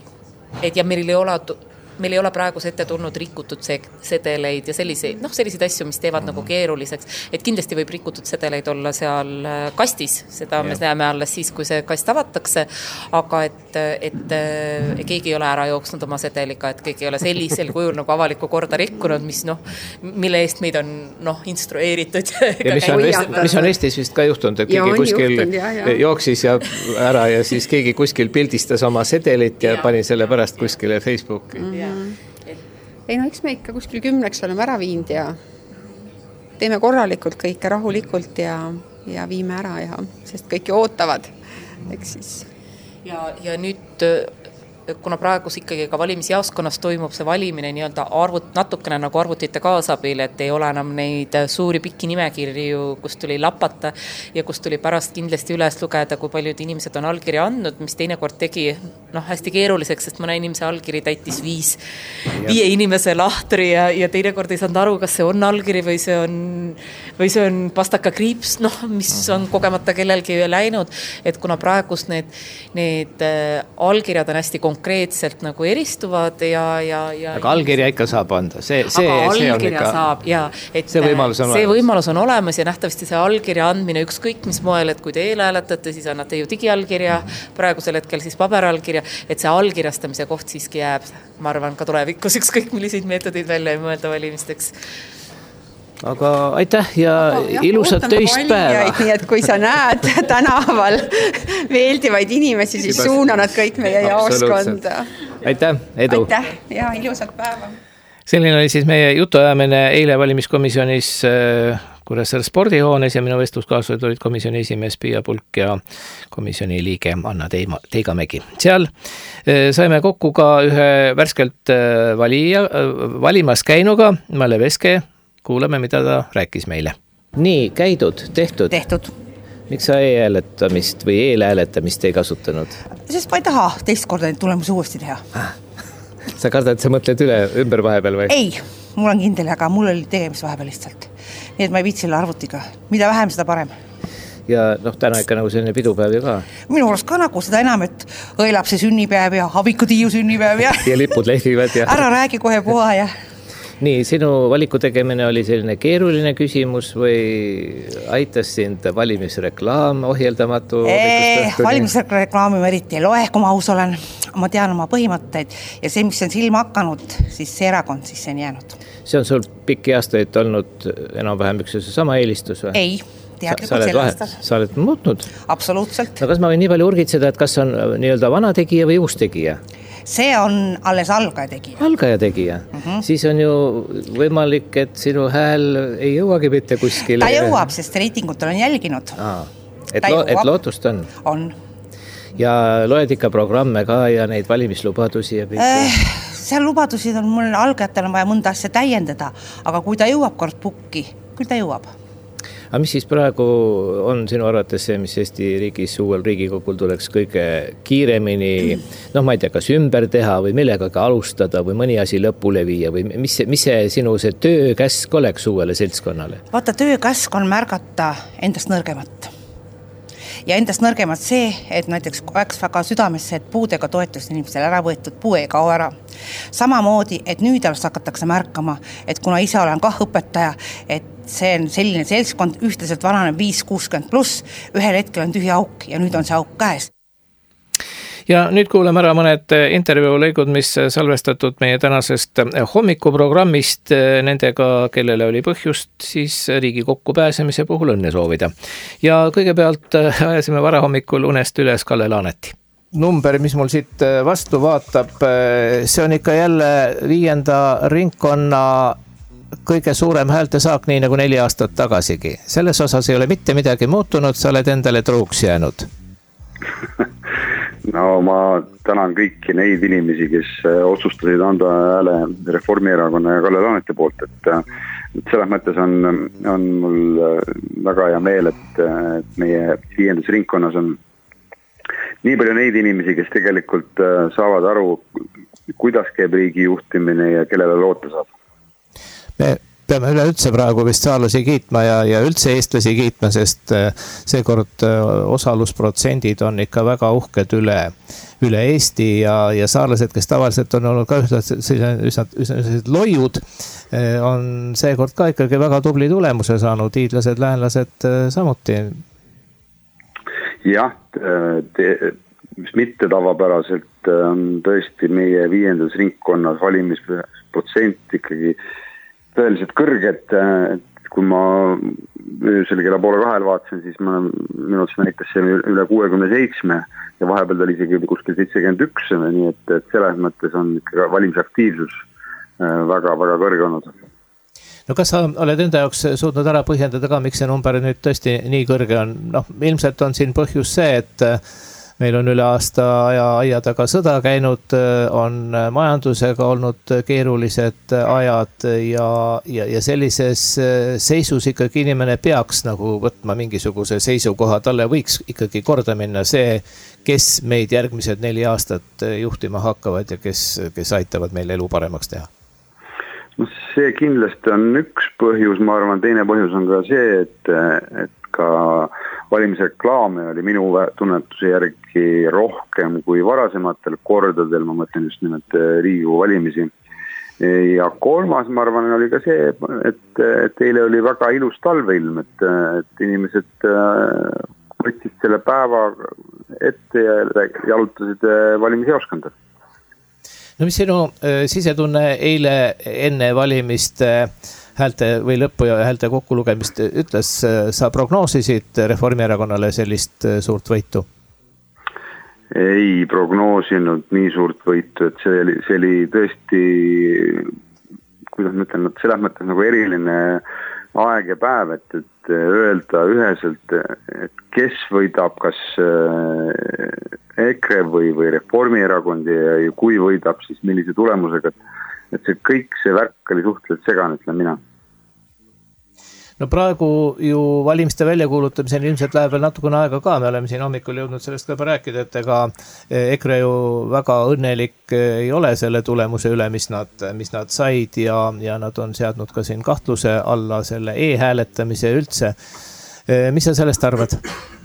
et ja meil ei ole, meil ei ole praegus ette tulnud rikutud sedeleid ja selliseid, noh, selliseid asju, mis teevad nagu keeruliseks, et kindlasti võib rikutud sedeleid olla seal kastis, seda me näeme alles siis, kui see kast avatakse, aga et, et keegi ei ole ära jooksnud oma sedeliga, et keegi ei ole sellisel kujul nagu avaliku korda rikkunud, mis noh, mille eest meid on noh, instrueeritud. Ja mis on, Eest, mis on Eestis vist ka juhtunud, et keegi kuskil juhtunud, ja, ja. jooksis ja ära ja siis keegi kuskil pildistas oma sedelit ja, ja. pani selle pärast kuskile Facebooki. Mm. Ei no, eks me ikka kuskil kümneks oleme ära viinud ja teeme korralikult kõike rahulikult ja, ja viime ära ja, sest kõik ju ootavad, eks siis. Ja, ja nüüd, kuna praegus ikkagi ka valimisjaoskonnas toimub see valimine nii-öelda arvut, natukene nagu arvutite kaasabil, et ei ole enam neid suuri pikki nimekirju, kus tuli lapata ja kus tuli pärast kindlasti üles lugeda, kui paljud inimesed on allkirja andnud, mis teinekord tegi noh, hästi keeruliseks, sest mõne inimese allkiri täitis viis, viie inimese lahtri ja, ja teinekord ei saanud aru, kas see on allkiri või see on, või see on pastaka kriips, noh, mis on kogemata kellelgi läinud, et kuna praegust need, need allkirjad on hästi konkreetselt nagu eristuvad ja, ja, ja aga allkirja ikka saab anda. See, see, aga see allkirja ikka, saab ja et see võimalus on, see võimalus on olemas ja nähtavasti see allkirja andmine ükskõik mis moel, et kui te eelhääletate, siis annate ju digiallkirja, praegusel hetkel siis paberallkirja, et see allkirjastamise koht siiski jääb, ma arvan, ka tulevikus ükskõik milliseid meetodeid välja ei mõelda valimisteks. Aga aitäh ja aga, ilusat töist päeva. Nii et kui sa näed tänaval meeldivaid inimesi, siis suuna nad kõik meie jaoskonda. Aitäh, edu! Aitäh ja ilusat päeva! Selline oli siis meie jutuajamine eile valimiskomisjonis Kuressaare spordihoones ja minu vestluskaaslased olid komisjoni esimees Piia Pulk ja komisjoni liige Anna Teigamägi. Seal saime kokku ka ühe värskelt valija, valimas käinuga, Malle Veske. Kuuleme, mida ta rääkis meile. Nii, käidud, tehtud? Tehtud. Miks sa e-hääletamist või e-hääletamist ei kasutanud? Sest ma ei taha teist korda neid tulemusi uuesti teha. Sa kardad, et sa mõtled üle ümber vahepeal või? Ei, mul on kindel, aga mul oli tegemist vahepeal lihtsalt. Nii et ma ei viitsi selle arvutiga. Mida vähem, seda parem. Ja noh, täna ikka nagu selline pidupäev ju ka. Minu arust ka nagu seda enam, et õelab see sünnipäev ja Havikutiu sünnipäev ja ja lipud lehvivad ja ära räägi kohe puha ja nii, sinu valiku tegemine oli selline keeruline küsimus või aitas sind valimisreklaam ohjeldamatu? Eee, valimisreklaami ma eriti ei loe, kui ma aus olen. Ma tean oma põhimõtteid ja see, mis on silma hakanud, siis see erakond siis on jäänud. See on sul pikki aastaid olnud enam-vähem üks sama eelistus või? Ei, teadlikult sel aastal. Sa oled muutnud? Absoluutselt. No kas ma võin nii palju urgitseda, et kas on nii-öelda vana tegija või uus tegija? See on alles algaja tegija. Algaja tegija. Mm-hmm. Siis on ju võimalik, et sinu hääl ei jõuagi mitte kuskile. Ta jõuab, sest reitingut olen jälginud. Aa, et, lo- et lootust on? On. Ja loed ikka programme ka ja neid valimislubadusi ja kõik? Eh, seal lubadusid on mul algajatel on vaja mõnda asja täiendada, aga kui ta jõuab kord pukki, küll ta jõuab. Aga mis siis praegu on sinu arvates see, mis Eesti riigis uuel Riigikogul tuleks kõige kiiremini, noh ma ei tea, kas ümber teha või millegagi alustada või mõni asi lõpule viia või mis, mis see sinu see töökäsk oleks uuele seltskonnale? Vaata, töökäsk on märgata endast nõrgemat. Ja endast nõrgemat see, et näiteks oleks väga südamesse, et puudega toetust inimestel ära võetud, puu ei kao ära. Samamoodi, et nüüd alles hakatakse märkama, et kuna ise olen kah õpetaja, et see on selline seltskond ühtlaselt vananeb viis kuuskümmend pluss, ühel hetkel on tühi auk ja nüüd on see auk käes. Ja nüüd kuuleme ära mõned intervjuu lõigud, mis salvestatud meie tänasest hommikuprogrammist nendega, kellele oli põhjust siis Riigikokku pääsemise puhul õnne soovida. Ja kõigepealt ajasime varahommikul unest üles Kalle Laaneti. Number, mis mul siit vastu vaatab, see on ikka jälle viienda ringkonna kõige suurem häälte saak, nii nagu neli aastat tagasigi. Selles osas ei ole mitte midagi muutunud, sa oled endale truuks jäänud. No ma tänan kõiki neid inimesi, kes otsustasid anda hääle Reformierakonna ja Kalle Laaneti poolt, et, et selles mõttes on, on mul väga hea meel, et, et meie viiendas ringkonnas on nii palju neid inimesi, kes tegelikult saavad aru, kuidas käib riigi juhtimine ja kellele loota saab. Me peame üleüldse praegu vist saarlasi kiitma ja, ja üldse eestlasi kiitma, sest seekord osalusprotsendid on ikka väga uhked üle, üle Eesti ja, ja saarlased, kes tavaliselt on olnud ka üsna, üsna, üsna, üsna loiud, on seekord ka ikkagi väga tubli tulemuse saanud, hiidlased, läänlased samuti. Jah, mis mitte tavapäraselt on tõesti meie viiendas ringkonnas valimisprotsent ikkagi tõeliselt kõrged, et kui ma öösel kella poole kahel vaatasin, siis ma minut näitas see üle kuuekümne seitsme ja vahepeal ta oli isegi kuskil seitsekümmend üks, nii et, et selles mõttes on ikka valimisaktiivsus väga, väga kõrge olnud. No kas sa oled enda jaoks suutnud ära põhjendada ka, miks see number nüüd tõesti nii kõrge on? Noh, ilmselt on siin põhjus see, et meil on üle aasta aja aia taga sõda käinud, on majandusega olnud keerulised ajad ja, ja, ja sellises seisus ikkagi inimene peaks nagu võtma mingisuguse seisukoha, talle võiks ikkagi korda minna see, kes meid järgmised neli aastat juhtima hakkavad ja kes, kes aitavad meil elu paremaks teha. No see kindlasti on üks põhjus, ma arvan, teine põhjus on ka see, et, et ka valimisreklaame oli minu tunnetuse järgi rohkem kui varasematel kordadel, ma mõtlen just nimelt Riigikogu valimisi. Ja kolmas, ma arvan, oli ka see, et, et eile oli väga ilus talveilm, et, et inimesed võtsid selle päeva ette ja jalutasid valimisjaoskonda. No mis sinu sisetunne eile enne valimist häälte või lõppu ja häälte kokkulugemist ütles, sa prognoosisid Reformierakonnale sellist suurt võitu? Ei prognoosinud nii suurt võitu, et see oli, see oli tõesti, kuidas ma ütlen, selles mõttes nagu eriline aeg ja päev, et, et öelda üheselt, et kes võidab, kas EKRE või, või Reformierakond ja kui võidab, siis millise tulemusega, et see kõik see värk oli suhteliselt segan, ütlen mina. No praegu ju valimiste väljakuulutamiseni ilmselt läheb veel natukene aega ka, me oleme siin hommikul jõudnud sellest ka rääkida, et ega EKRE ju väga õnnelik ei ole selle tulemuse üle, mis nad, mis nad said ja, ja nad on seadnud ka siin kahtluse alla selle e-hääletamise üldse. Mis sa sellest arvad?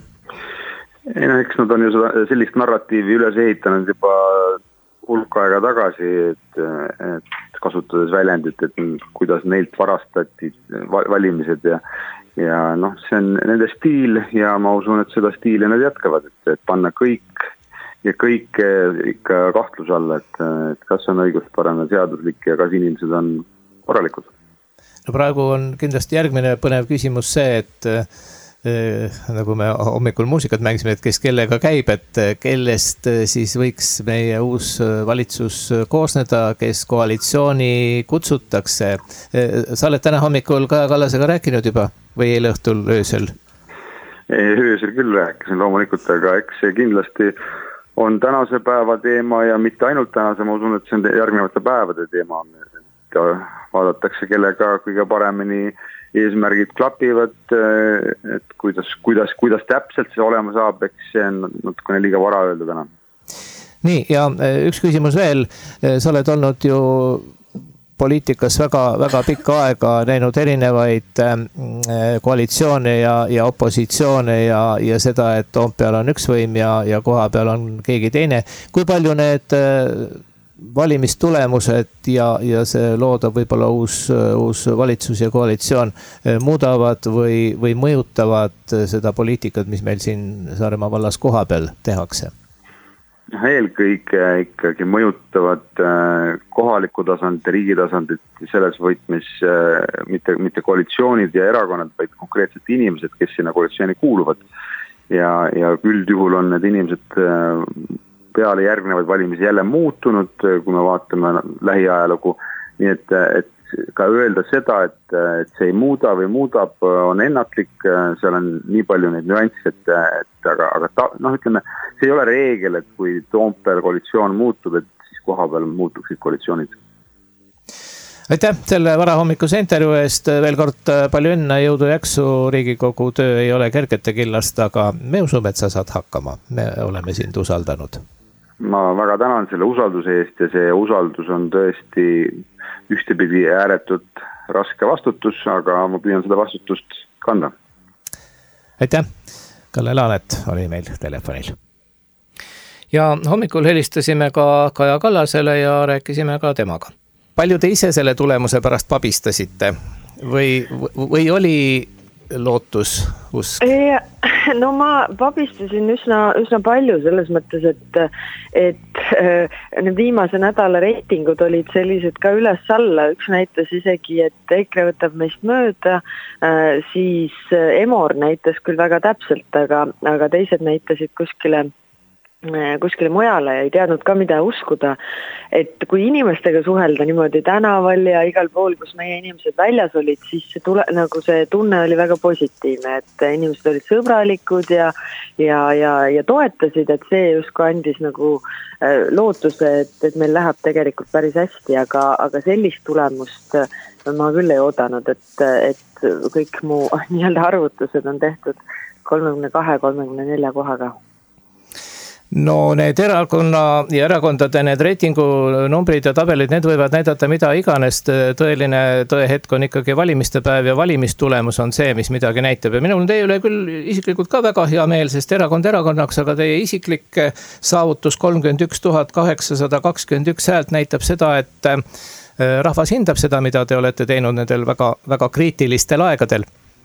Ei, no, eks nad on ju sellist narratiivi üles ehitanud juba hulk aega tagasi, et, et kasutades väljendit, et kuidas neilt varastati valimised ja, ja noh, see on nende stiil ja ma usun, et seda stiili nad jätkavad, et, et panna kõik ja kõik ikka kahtluse alla, et, et kas on õiguspärane seaduslik ja kas inimesed on korralikud. No praegu on kindlasti järgmine põnev küsimus see, et nagu me hommikul muusikat mängisime, et kes kellega käib, et kellest siis võiks meie uus valitsus koosneda, kes koalitsiooni kutsutakse. Sa oled täna hommikul Kaja Kallasega rääkinud juba või eile õhtul öösel? Öösel küll rääkisin loomulikult, aga eks see kindlasti on tänase päeva teema ja mitte ainult tänase, ma usun, et see on järgnevate päevade teema. Et vaadatakse, kellega kõige paremini eesmärgid klapivad, et kuidas, kuidas, kuidas täpselt see olema saab, eks see on natukene liiga vara öelda täna. Nii, ja üks küsimus veel. Sa oled olnud ju poliitikas väga, väga pikka aega näinud erinevaid koalitsioone ja, ja opositsioone ja, ja seda, et Toompeal on üks võim ja, ja koha peal on keegi teine. Kui palju need valimistulemused ja, ja see loodav võib-olla uus, uus valitsus ja koalitsioon muudavad või, või mõjutavad seda poliitikat, mis meil siin Saaremaa vallas koha peal tehakse? Eelkõige ikkagi mõjutavad kohaliku tasandit ja riigi tasandit selles võtmis mitte, mitte koalitsioonid ja erakonnad, vaid konkreetselt inimesed, kes sinna koalitsiooni kuuluvad. Ja, ja üldjuhul on need inimesed peale järgnevaid valimisi jälle muutunud, kui me vaatame lähiajalugu. Nii et, et ka öelda seda, et, et see ei muuda või muudab, on ennatlik, seal on nii palju neid nüansse, et, et aga, aga ta, noh, ütleme, see ei ole reegel, et kui Toompeal koalitsioon muutub, et siis koha peal muutuksid koalitsioonid. Aitäh selle varahommikuse intervjuu eest, veel kord palju õnne, jõudu jaksu, Riigikogu töö ei ole kergete killast, aga me usume, et sa saad hakkama, me oleme sind usaldanud. Ma väga tänan selle usalduse eest ja see usaldus on tõesti ühtepidi ääretult raske vastutus, aga ma püüan seda vastutust kanda. Aitäh, Kalle Laanet oli meil telefonil. Ja hommikul helistasime ka Kaja Kallasele ja rääkisime ka temaga. Palju te ise selle tulemuse pärast pabistasite või, või oli lootus usk? No ma pabistasin üsna, üsna palju selles mõttes, et, et need viimase nädala reitingud olid sellised ka üles-alla. Üks näitas isegi, et EKRE võtab meist mööda, siis Emor näitas küll väga täpselt, aga, aga teised näitasid kuskile kuskile mujale ja ei teadnud ka mida uskuda, et kui inimestega suhelda niimoodi tänaval ja igal pool, kus meie inimesed väljas olid, siis see, tule, nagu see tunne oli väga positiivne, et inimesed olid sõbralikud ja, ja, ja, ja toetasid, et see justkui andis nagu lootuse, et, et meil läheb tegelikult päris hästi, aga, aga sellist tulemust ma küll ei oodanud, et, et kõik mu nii-öelda arvutused on tehtud kolmekümne kahe kolmekümne nelja kohaga. No need erakonna ja erakondade need reitingu numbrid ja tabelid, need võivad näidata mida iganes, tõeline tõehetk on ikkagi valimiste päev ja valimistulemus on see, mis midagi näitab. Ja minul on teie üle küll isiklikult ka väga hea meel, sest erakond erakonnaks, aga teie isiklik saavutus kolmkümmend üks tuhat kaheksasada kakskümmend üks häält näitab seda, et rahvas hindab seda, mida te olete teinud nendel väga, väga kriitilistel aegadel.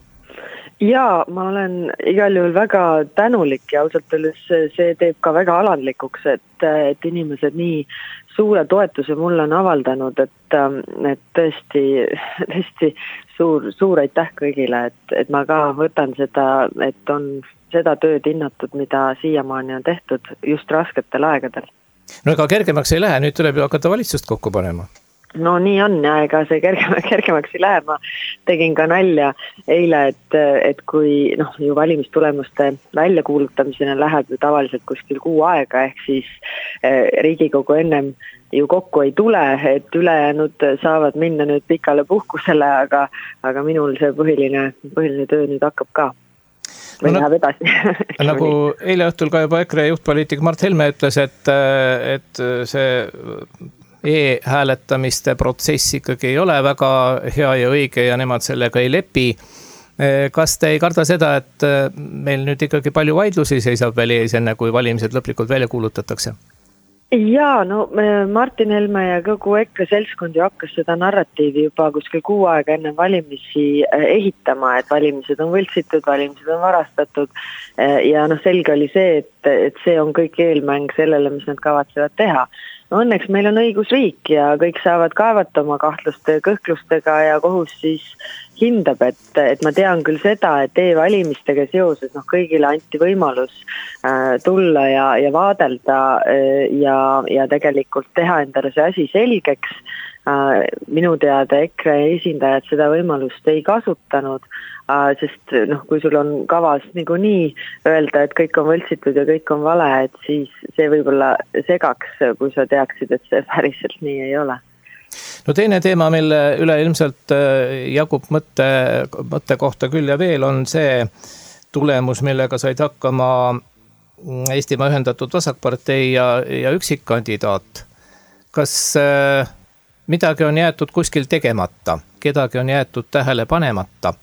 Jaa, ma olen igal juhul väga tänulik ja ausalt öeldes see teeb ka väga alandlikuks, et, et inimesed nii suure toetuse mulle on avaldanud, et, et tõesti, tõesti suur, suur aitäh kõigile, et, et ma ka võtan seda, et on seda tööd hinnatud, mida siiamaani on tehtud just rasketel aegadel. No ega kergemaks ei lähe, nüüd tuleb ju hakata valitsust kokku panema. No nii on ja ega see kergemaks, kergemaks ei lähe, ma tegin ka nalja eile, et, et kui noh, ju valimistulemuste väljakuulutamisena läheb ju tavaliselt kuskil kuu aega, ehk siis Riigikogu ennem ju kokku ei tule, et ülejäänud saavad minna nüüd pikale puhkusele, aga, aga minul see põhiline, põhiline töö nüüd hakkab ka. Või no, läheb edasi. Nagu eile õhtul ka juba EKRE juhtpoliitik Mart Helme ütles, et, et see e-hääletamiste protsess ikkagi ei ole väga hea ja õige ja nemad sellega ei lepi. Kas te ei karda seda, et meil nüüd ikkagi palju vaidlusi seisab veel ees enne, kui valimised lõplikult välja kuulutatakse? Jaa, no Martin Helme ja kogu EKRE seltskond ju hakkas seda narratiivi juba kuskil kuu aega enne valimisi ehitama, et valimised on võltsitud, valimised on varastatud ja noh, selge oli see, et, et see on kõik eelmäng sellele, mis nad kavatsevad teha. No õnneks meil on õigusriik ja kõik saavad kaevata oma kahtluste kõhklustega ja kohus siis hindab, et, et ma tean küll seda, et e-valimistega seoses noh, kõigile anti võimalus äh, tulla ja, ja vaadelda äh, ja, ja tegelikult teha endale see asi selgeks. Äh, minu teada EKRE esindajad seda võimalust ei kasutanud, äh, sest noh, kui sul on kavas nagu nii öelda, et kõik on võltsitud ja kõik on vale, et siis see võib-olla segaks, kui sa teaksid, et see päriselt nii ei ole. No teine teema, mille üle ilmselt jagub mõtte, mõtte kohta küll ja veel on see tulemus, millega said hakkama Eestimaa Ühendatud Vasakpartei ja, ja üksikkandidaat. Kas äh, midagi on jäetud kuskil tegemata? Kedagi on jäetud tähele panemata?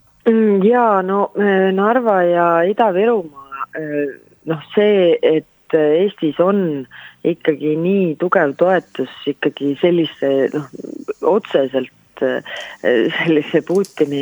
Jaa, no Narva ja Ida-Virumaa, noh see, et Eestis on ikkagi nii tugev toetus ikkagi sellise noh, otseselt sellise Putini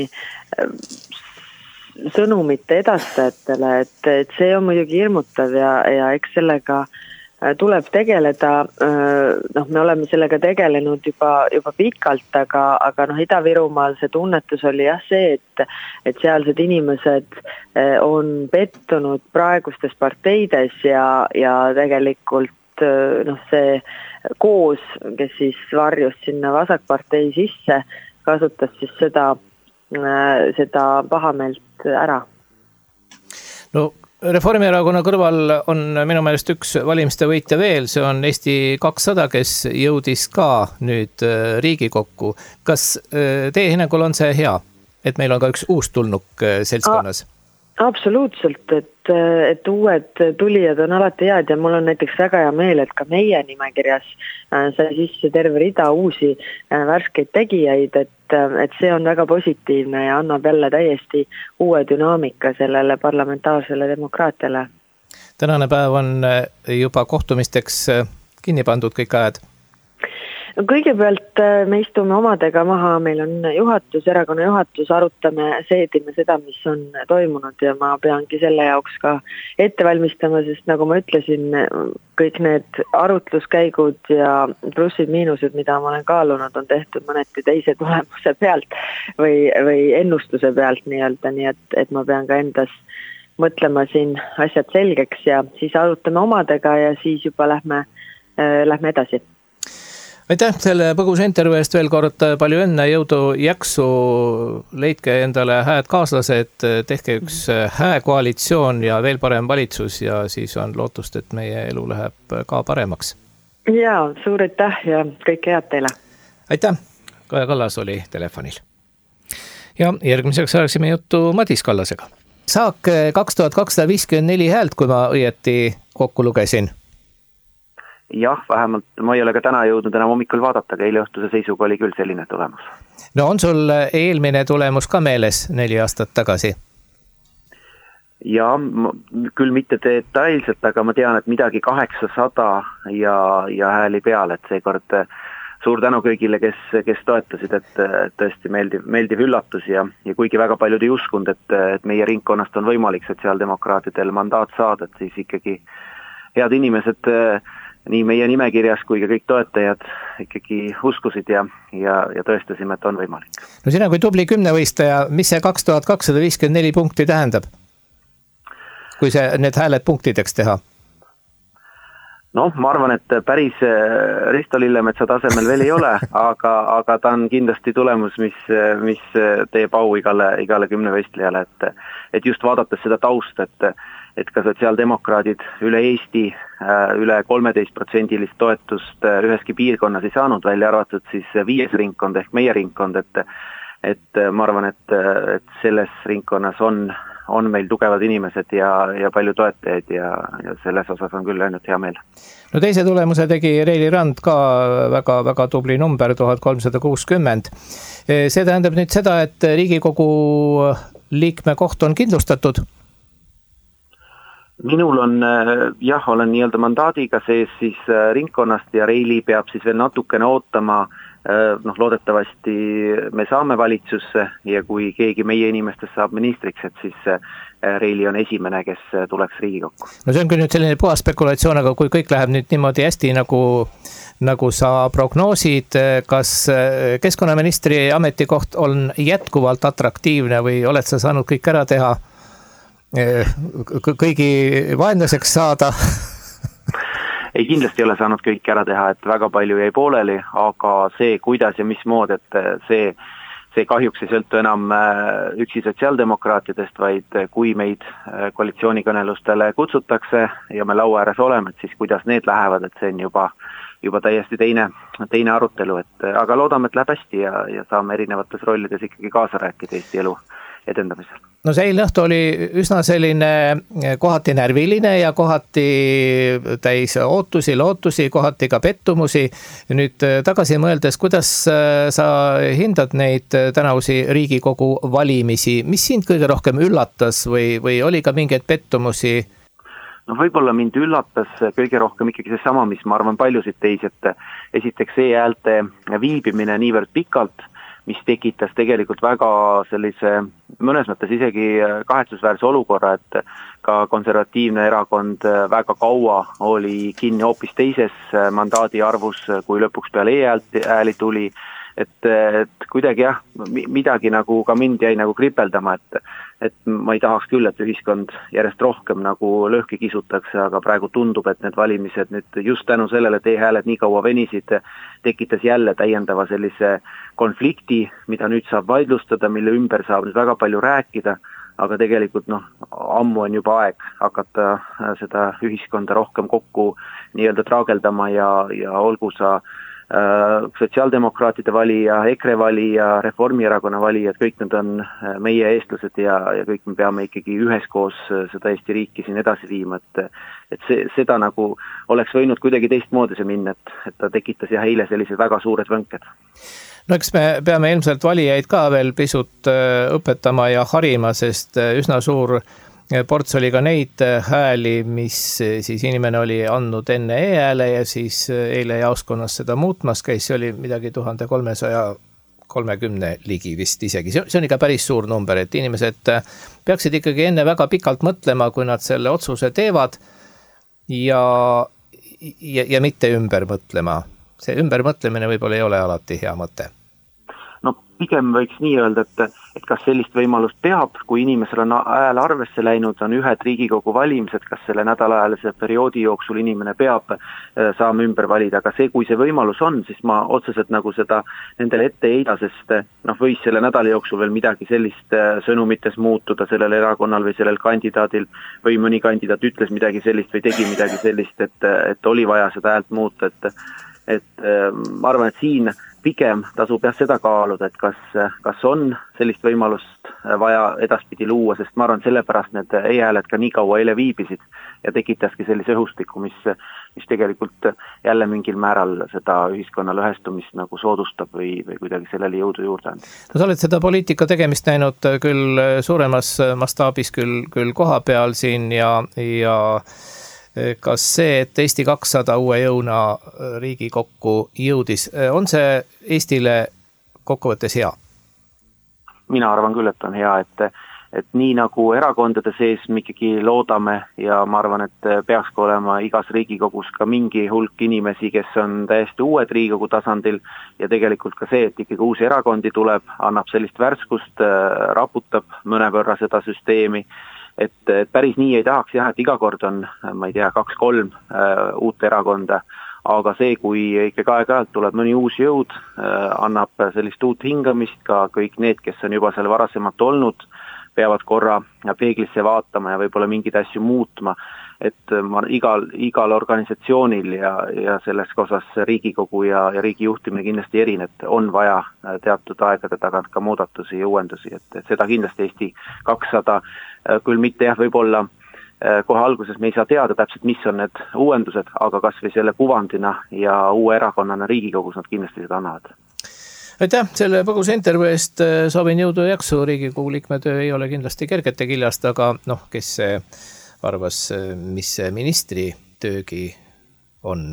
sõnumite edastajatele, et, et see on muidugi hirmutav ja, ja eks sellega tuleb tegeleda, noh me oleme sellega tegelenud juba, juba pikalt, aga, aga noh Ida-Virumaal see tunnetus oli jah see, et, et sealsed inimesed on pettunud praegustes parteides ja, ja tegelikult noh, see koos, kes siis varjus sinna vasakpartei sisse, kasutas siis seda, seda pahameelt ära. No Reformierakonna kõrval on minu meelest üks valimiste võitja veel, see on Eesti kakssada, kes jõudis ka nüüd Riigikokku. Kas teie hinnangul on see hea, et meil on ka üks uus tulnuk seltskonnas? Absoluutselt, et, et uued tulijad on alati head ja mul on näiteks väga hea meel, et ka meie nimekirjas sai sisse terve rida uusi värskeid tegijaid, et, et see on väga positiivne ja annab jälle täiesti uue dünaamika sellele parlamentaarsele demokraatiale. Tänane päev on juba kohtumisteks kinni pandud kõik ajad. No kõigepealt me istume omadega maha, meil on juhatus, erakonna juhatus, arutame, seedime seda, mis on toimunud ja ma peangi selle jaoks ka ette valmistama, sest nagu ma ütlesin, kõik need arutluskäigud ja plussid, miinused, mida ma olen kaalunud, on tehtud mõneti teise tulemuse pealt või, või ennustuse pealt nii-öelda, nii et, et ma pean ka endas mõtlema siin asjad selgeks ja siis arutame omadega ja siis juba lähme, äh, lähme edasi. Aitäh selle põgusa intervjuu eest veel kord, palju õnne, jõudu, jaksu, leidke endale hääd kaaslased, tehke üks hää koalitsioon ja veel parem valitsus ja siis on lootust, et meie elu läheb ka paremaks. Jaa, suur aitäh ja kõike head teile. Aitäh, Kaja Kallas oli telefonil. Ja järgmiseks ajaksime juttu Madis Kallasega. Saak kaks tuhat kakssada viiskümmend neli häält, kui ma õieti kokku lugesin. Jah, vähemalt ma ei ole ka täna jõudnud enam hommikul vaadata, aga eile õhtuse seisuga oli küll selline tulemus. No on sul eelmine tulemus ka meeles neli aastat tagasi? Ja, küll mitte detailselt, aga ma tean, et midagi kaheksasada ja, ja hääli peal, et seekord suur tänu kõigile, kes, kes toetasid, et tõesti meeldiv, meeldiv üllatus ja, ja kuigi väga paljud ei uskunud, et, et meie ringkonnast on võimalik sotsiaaldemokraatidel mandaat saada, et siis ikkagi head inimesed nii meie nimekirjas kui ka kõik toetajad ikkagi uskusid ja, ja, ja tõestasime, et on võimalik. No sina kui tubli kümnevõistleja, mis see kaks tuhat kakssada viiskümmend neli punkti tähendab? Kui see, need hääled punktideks teha? No, ma arvan, et päris Risto Lillemetsa tasemel veel ei ole, aga, aga ta on kindlasti tulemus, mis, mis teeb au igale, igale kümnevõistlejale, et, et just vaadates seda taust, et et ka sotsiaaldemokraadid üle Eesti üle kolmeteist protsendilist toetust üheski piirkonnas ei saanud, välja arvatud siis viies ringkond ehk meie ringkond, et, et ma arvan, et, et selles ringkonnas on, on meil tugevad inimesed ja, ja palju toetajaid ja, ja selles osas on küll ainult hea meel. No teise tulemuse tegi Reili Rand ka väga, väga tubli number, tuhat kolmsada kuuskümmend. See tähendab nüüd seda, et Riigikogu liikme koht on kindlustatud? Minul on, jah, olen nii-öelda mandaadiga sees siis ringkonnast ja Reili peab siis veel natukene ootama, noh, loodetavasti me saame valitsusse ja kui keegi meie inimestest saab ministriks, et siis Reili on esimene, kes tuleks Riigikokku. No see on küll nüüd selline puhas spekulatsioon, aga kui kõik läheb nüüd niimoodi hästi nagu, nagu sa prognoosid, kas keskkonnaministri ametikoht on jätkuvalt atraktiivne või oled sa saanud kõik ära teha? Kõigi vaenlaseks saada? Ei, kindlasti ei ole saanud kõik ära teha, et väga palju jäi pooleli, aga see, kuidas ja mismood, et see, see kahjuks ei sõltu enam üksi sotsiaaldemokraatidest, vaid kui meid koalitsioonikõnelustele kutsutakse ja me laua ääres oleme, et siis kuidas need lähevad, et see on juba, juba täiesti teine, teine arutelu, et, aga loodame, et läheb hästi ja, ja saame erinevates rollides ikkagi kaasa rääkida Eesti elu edendamisel. No see eilne õhtu oli üsna selline kohati närviline ja kohati täis ootusi, lootusi, kohati ka pettumusi. Nüüd tagasi mõeldes, kuidas sa hindad neid tänausi Riigikogu valimisi? Mis sind kõige rohkem üllatas või, või oli ka mingeid pettumusi? No võib-olla mind üllatas kõige rohkem ikkagi see sama, mis ma arvan paljusid teisi, et esiteks e-häälte viibimine niivõrd pikalt, mis tekitas tegelikult väga sellise, mõnes mõttes isegi kahetsusväärse olukorra, et ka konservatiivne erakond väga kaua oli kinni hoopis teises mandaadi arvus, kui lõpuks peale e-hääli tuli. et, et kuidagi jah, midagi nagu ka mind jäi nagu kripeldama, et, et ma ei tahaks küll, et ühiskond järjest rohkem nagu lõhki kisutakse, aga praegu tundub, et need valimised nüüd just tänu sellele, et e-hääled nii kaua venisid, tekitas jälle täiendava sellise konflikti, mida nüüd saab vaidlustada, mille ümber saab nüüd väga palju rääkida, aga tegelikult noh, ammu on juba aeg hakata seda ühiskonda rohkem kokku nii-öelda traageldama ja, ja olgu sa äh, sotsiaaldemokraatide valija, EKRE valija, Reformierakonna valijad, kõik need on meie eestlased ja, ja kõik me peame ikkagi üheskoos seda Eesti riiki siin edasi viima, et, et see, seda nagu oleks võinud kuidagi teistmoodi see minna, et, et ta tekitas jah eile sellised väga suured võnked. No eks me peame ilmselt valijaid ka veel pisut õpetama ja harima, sest üsna suur ports oli ka neid hääli, mis siis inimene oli andnud enne e-hääle ja siis eile jaoskonnas seda muutmas käis, see oli midagi tuhande kolmesaja kolmekümne ligi vist isegi. See on ikka päris suur number, et inimesed peaksid ikkagi enne väga pikalt mõtlema, kui nad selle otsuse teevad ja, ja, ja mitte ümber mõtlema. See ümbermõtlemine võib-olla ei ole alati hea mõte. No pigem võiks nii öelda, et, et kas sellist võimalust peab, kui inimesel on hääl arvesse läinud, on ühed Riigikogu valimised, kas selle nädalajalise perioodi jooksul inimene peab saama ümber valida, aga see, kui see võimalus on, siis ma otseselt nagu seda nendele ette ei heida, sest noh, võis selle nädala jooksul veel midagi sellist sõnumites muutuda sellel erakonnal või sellel kandidaadil või mõni kandidaat ütles midagi sellist või tegi midagi sellist, et, et oli vaja seda häält muuta, et et ma arvan, et siin pigem tasub jah seda kaaluda, et kas, kas on sellist võimalust vaja edaspidi luua, sest ma arvan, sellepärast need e-hääled ka nii kaua eile viibisid ja tekitaski sellise õhustiku, mis, mis tegelikult jälle mingil määral seda ühiskonna lõhestumist nagu soodustab või, või kuidagi sellele jõudu juurde anda. No sa oled seda poliitika tegemist näinud küll suuremas mastaabis, küll, küll koha peal siin ja, ja kas see, et Eesti kakssada uue jõuna Riigikokku jõudis, on see Eestile kokkuvõttes hea? Mina arvan küll, et on hea, et, et nii nagu erakondade sees me ikkagi loodame ja ma arvan, et peaks olema igas Riigikogus ka mingi hulk inimesi, kes on täiesti uued Riigikogu tasandil ja tegelikult ka see, et ikkagi uusi erakondi tuleb, annab sellist värskust, raputab mõnevõrra seda süsteemi. Et, et päris nii ei tahaks jah, et iga kord on, ma ei tea, kaks-kolm äh, uut erakonda, aga see, kui ikkagi aeg-ajalt tuleb mõni uus jõud, äh, annab sellist uut hingamist, ka kõik need, kes on juba seal varasemalt olnud, peavad korra peeglisse vaatama ja võib-olla mingid asju muutma, et ma, igal, igal organisatsioonil ja, ja selles osas Riigikogu ja, ja riigi juhtimine kindlasti erin, et on vaja teatud aegade tagant ka muudatusi ja uuendusi, et, et seda kindlasti Eesti kakssada küll mitte jah, võib-olla kohe alguses me ei saa teada täpselt, mis on need uuendused, aga kas või selle kuvandina ja uue erakonnana Riigikogus nad kindlasti seda annavad. Aitäh selle põgusa intervjuu eest, soovin jõudu ja jaksu, Riigikogu liikme töö ei ole kindlasti kergete kiljast, aga noh, kes arvas, mis ministri töögi on,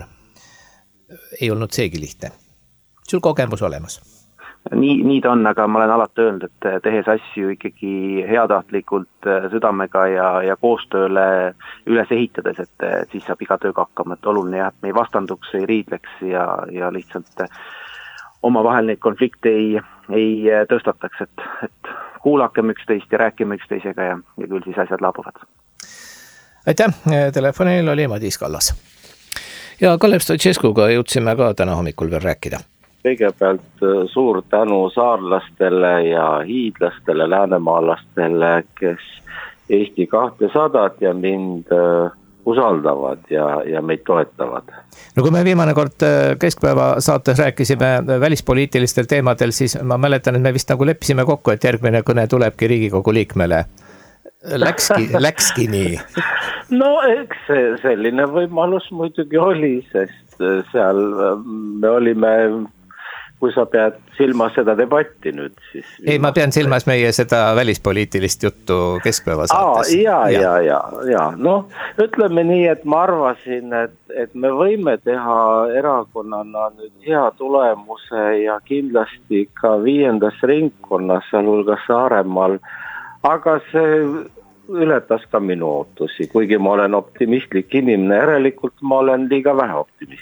ei olnud seegi lihtne. Sul kogemus olemas? Nii, nii ta on, aga ma olen alati öelnud, et tehes asju ikkagi heatahtlikult südamega ja, ja koostööle üles ehitades, et siis saab iga tööga hakkama, et oluline jah, et me ei vastanduks, ei riidleks ja, ja lihtsalt oma vahel neid konflikte ei, ei tõstataks, et, et kuulakem üksteist ja rääkime üksteisega ja, ja küll siis asjad laabuvad. Aitäh, telefonil oli Madis Kallas. Ja Kalev Stoicescuga jõudsime ka täna hommikul veel rääkida. Kõigepealt suur tänu saarlastele ja hiidlastele, läänemaalastele, kes Eesti kahtesadat ja mind usaldavad ja, ja meid toetavad. No kui me viimane kord keskpäeva saates rääkisime välispoliitilistel teemadel, siis ma mäletan, et me vist nagu leppisime kokku, et järgmine kõne tulebki Riigikogu liikmele. Läkski, läkski nii? No eks selline võimalus muidugi oli, sest seal me olime, kui sa pead silmas seda debatti nüüd, siis... Ei, ma pean silmas meie seda välispoliitilist juttu keskpäeva saates. Aa, ja, ja, ja, ja. No, ütleme nii, et ma arvasin, et, et me võime teha erakonnana nüüd hea tulemuse ja kindlasti ka viiendas ringkonnas, sealhulgas Saaremaal, aga see ületas ka minu ootusi, kuigi ma olen optimistlik inimene, järelikult ma olen liiga vähe optimistlik.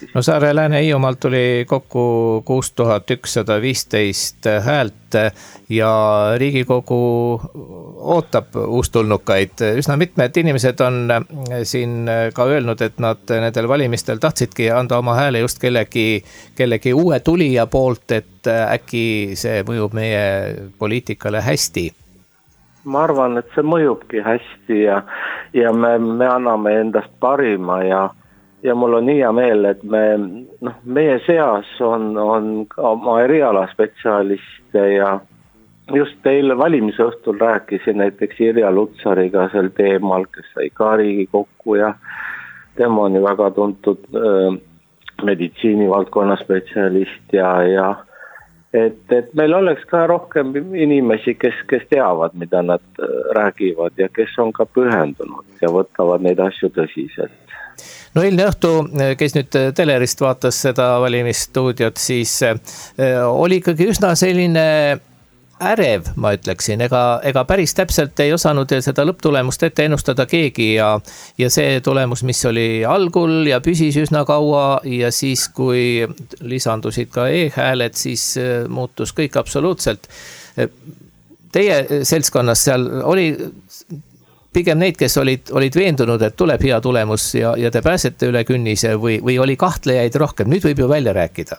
No Saare Lääne-Hiiumaalt tuli kokku kuus tuhat ükssada viisteist häält ja Riigikogu ootab uustulnukaid. Üsna mitmed inimesed on siin ka öelnud, et nad nendel valimistel tahtsidki anda oma hääle just kellegi, kellegi uue tulija poolt, et äkki see mõjub meie poliitikale hästi. Ma arvan, et see mõjubki hästi ja, ja me, me anname endast parima ja, ja mul on nii hea meel, et me, noh, meie seas on, on oma eriala spetsialiste ja just eile valimisõhtul rääkisin näiteks Irja Lutsariga sel teemal, kes sai ka Riigikokku ja tema on ju väga tuntud äh, meditsiinivaldkonna spetsialist ja, ja Et, et meil oleks ka rohkem inimesi, kes, kes teavad, mida nad räägivad ja kes on ka pühendunud ja võtavad neid asju tõsiselt. No eilne õhtu, kes nüüd telerist vaatas seda valimisstuudiot, siis oli ikkagi üsna selline ärev, ma ütleksin, ega, ega päris täpselt ei osanud seda lõpptulemust ette ennustada keegi ja, ja see tulemus, mis oli algul ja püsis üsna kaua ja siis, kui lisandusid ka e-hääled, siis muutus kõik absoluutselt. Teie seltskonnas seal oli pigem neid, kes olid, olid veendunud, et tuleb hea tulemus ja, ja te pääsete üle künnise või, või oli kahtlejaid rohkem, nüüd võib ju välja rääkida.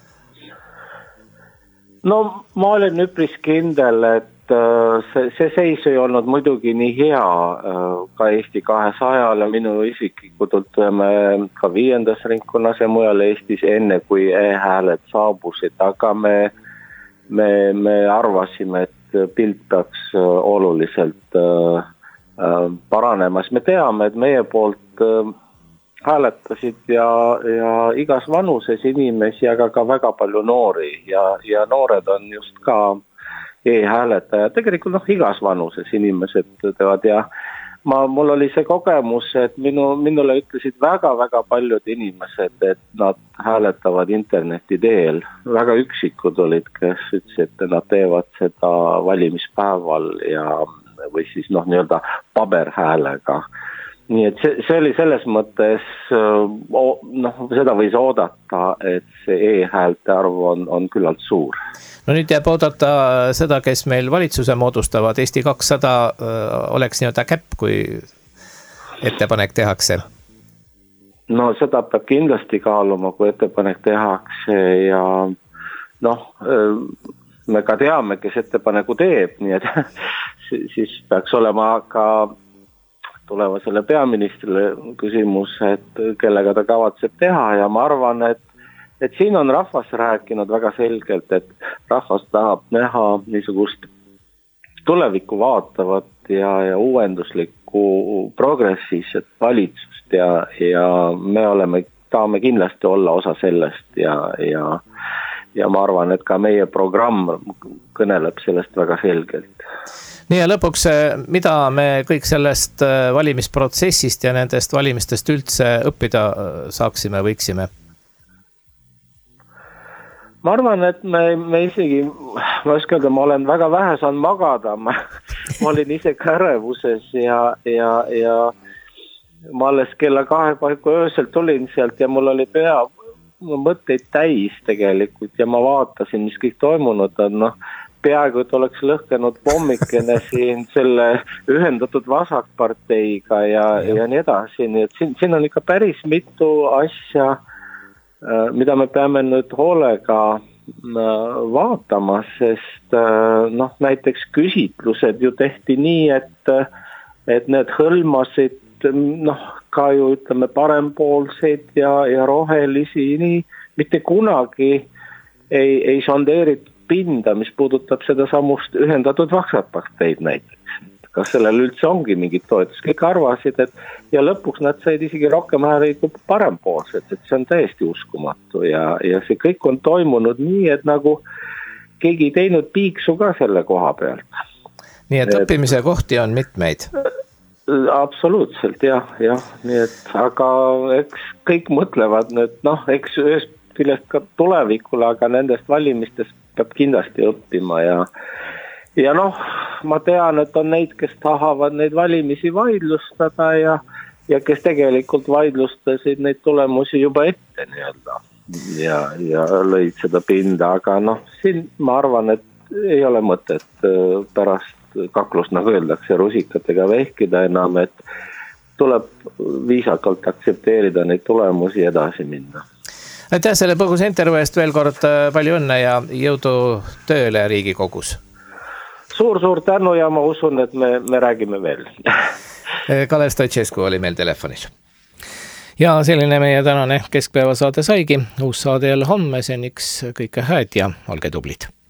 No ma olen üpris kindel, et see, see seis ei olnud muidugi nii hea ka Eesti kahesajale, minu isiklikult tuleme ka viiendas ringkonnas ja mujal Eestis enne kui e-hääled saabusid, aga me, me, me arvasime, et pilt peaks oluliselt paranemas. Me teame, et meie poolt hääletasid ja, ja igas vanuses inimesi, aga ka väga palju noori ja, ja noored on just ka e-hääletaja. Tegelikult noh, igas vanuses inimesed teevad ja ma, mul oli see kogemus, et minu, minule ütlesid väga-väga paljud inimesed, et nad hääletavad interneti teel. Väga üksikud olid, kes ütlesid, et nad teevad seda valimispäeval ja, või siis noh, nii-öelda paberhäälega. Nii et see, see oli selles mõttes, noh, seda võis oodata, et see e-häälte arv on, on küllalt suur. No nüüd jääb oodata seda, kes meil valitsuse moodustavad. Eesti kakssada oleks nii-öelda käpp, kui ettepanek tehakse. No seda peab kindlasti kaaluma, kui ettepanek tehakse ja noh, me ka teame, kes ettepaneku teeb, nii et siis peaks olema ka tulevasele peaministrile küsimus, et kellega ta kavatseb teha ja ma arvan, et, et siin on rahvas rääkinud väga selgelt, et rahvas tahab näha niisugust tulevikku vaatavat ja, ja uuenduslikku progressiivset valitsust ja, ja me oleme, tahame kindlasti olla osa sellest ja, ja, ja ma arvan, et ka meie programm kõneleb sellest väga selgelt. Nii ja lõpuks, mida me kõik sellest valimisprotsessist ja nendest valimistest üldse õppida saaksime, võiksime? Ma arvan, et me, me isegi, ma üskelda, ma olen väga vähe saanud magada, ma, ma olin ise kärevuses ja, ja, ja ma alles kella kahe paiku öösel tulin sealt ja mul oli pea mõtteid täis tegelikult ja ma vaatasin, mis kõik toimunud on, noh, peaaegu, et oleks lõhkenud pommikene siin selle ühendatud vasakparteiga ja, ja. ja nii edasi. Nii et siin, siin on ikka päris mitu asja, mida me peame nüüd hoolega vaatama, sest noh, näiteks küsitlused ju tehti nii, et, et need hõlmasid noh, ka ju ütleme parempoolseid ja, ja rohelisi, nii mitte kunagi ei, ei sondeeritud pinda, mis puudutab seda samust ühendatud vasakparteid näiteks. Kas sellel üldse ongi mingid toetus? Kõik arvasid, et ja lõpuks nad said isegi rohkem hääli kui parempoolsed, et see on täiesti uskumatu ja, ja see kõik on toimunud nii, et nagu keegi ei teinud piiksu ka selle koha pealt. Nii et, et õppimise kohti on mitmeid? Absoluutselt, jah, jah. Nii et, aga eks kõik mõtlevad nüüd, noh, eks ühest küljest ka tulevikule, aga nendest valimistest peab kindlasti õppima ja, ja noh, ma tean, et on neid, kes tahavad neid valimisi vaidlustada ja, ja kes tegelikult vaidlustasid neid tulemusi juba ette nii-öelda ja, ja lõid seda pinda, aga noh, siin ma arvan, et ei ole mõtet pärast kaklust, nagu öeldakse, rusikatega vehkida enam, et tuleb viisakalt aktsepteerida neid tulemusi edasi minna. Aitäh selle põgusa intervjuu eest veel kord, palju õnne ja jõudu tööle Riigikogus. Suur-suur tänu ja ma usun, et me, me räägime veel. Kalev Stoicescu oli meil telefonis. Ja selline meie tänane keskpäevasaade saigi. Uus saade jälle homme, seniks kõike hääd ja olge tublid.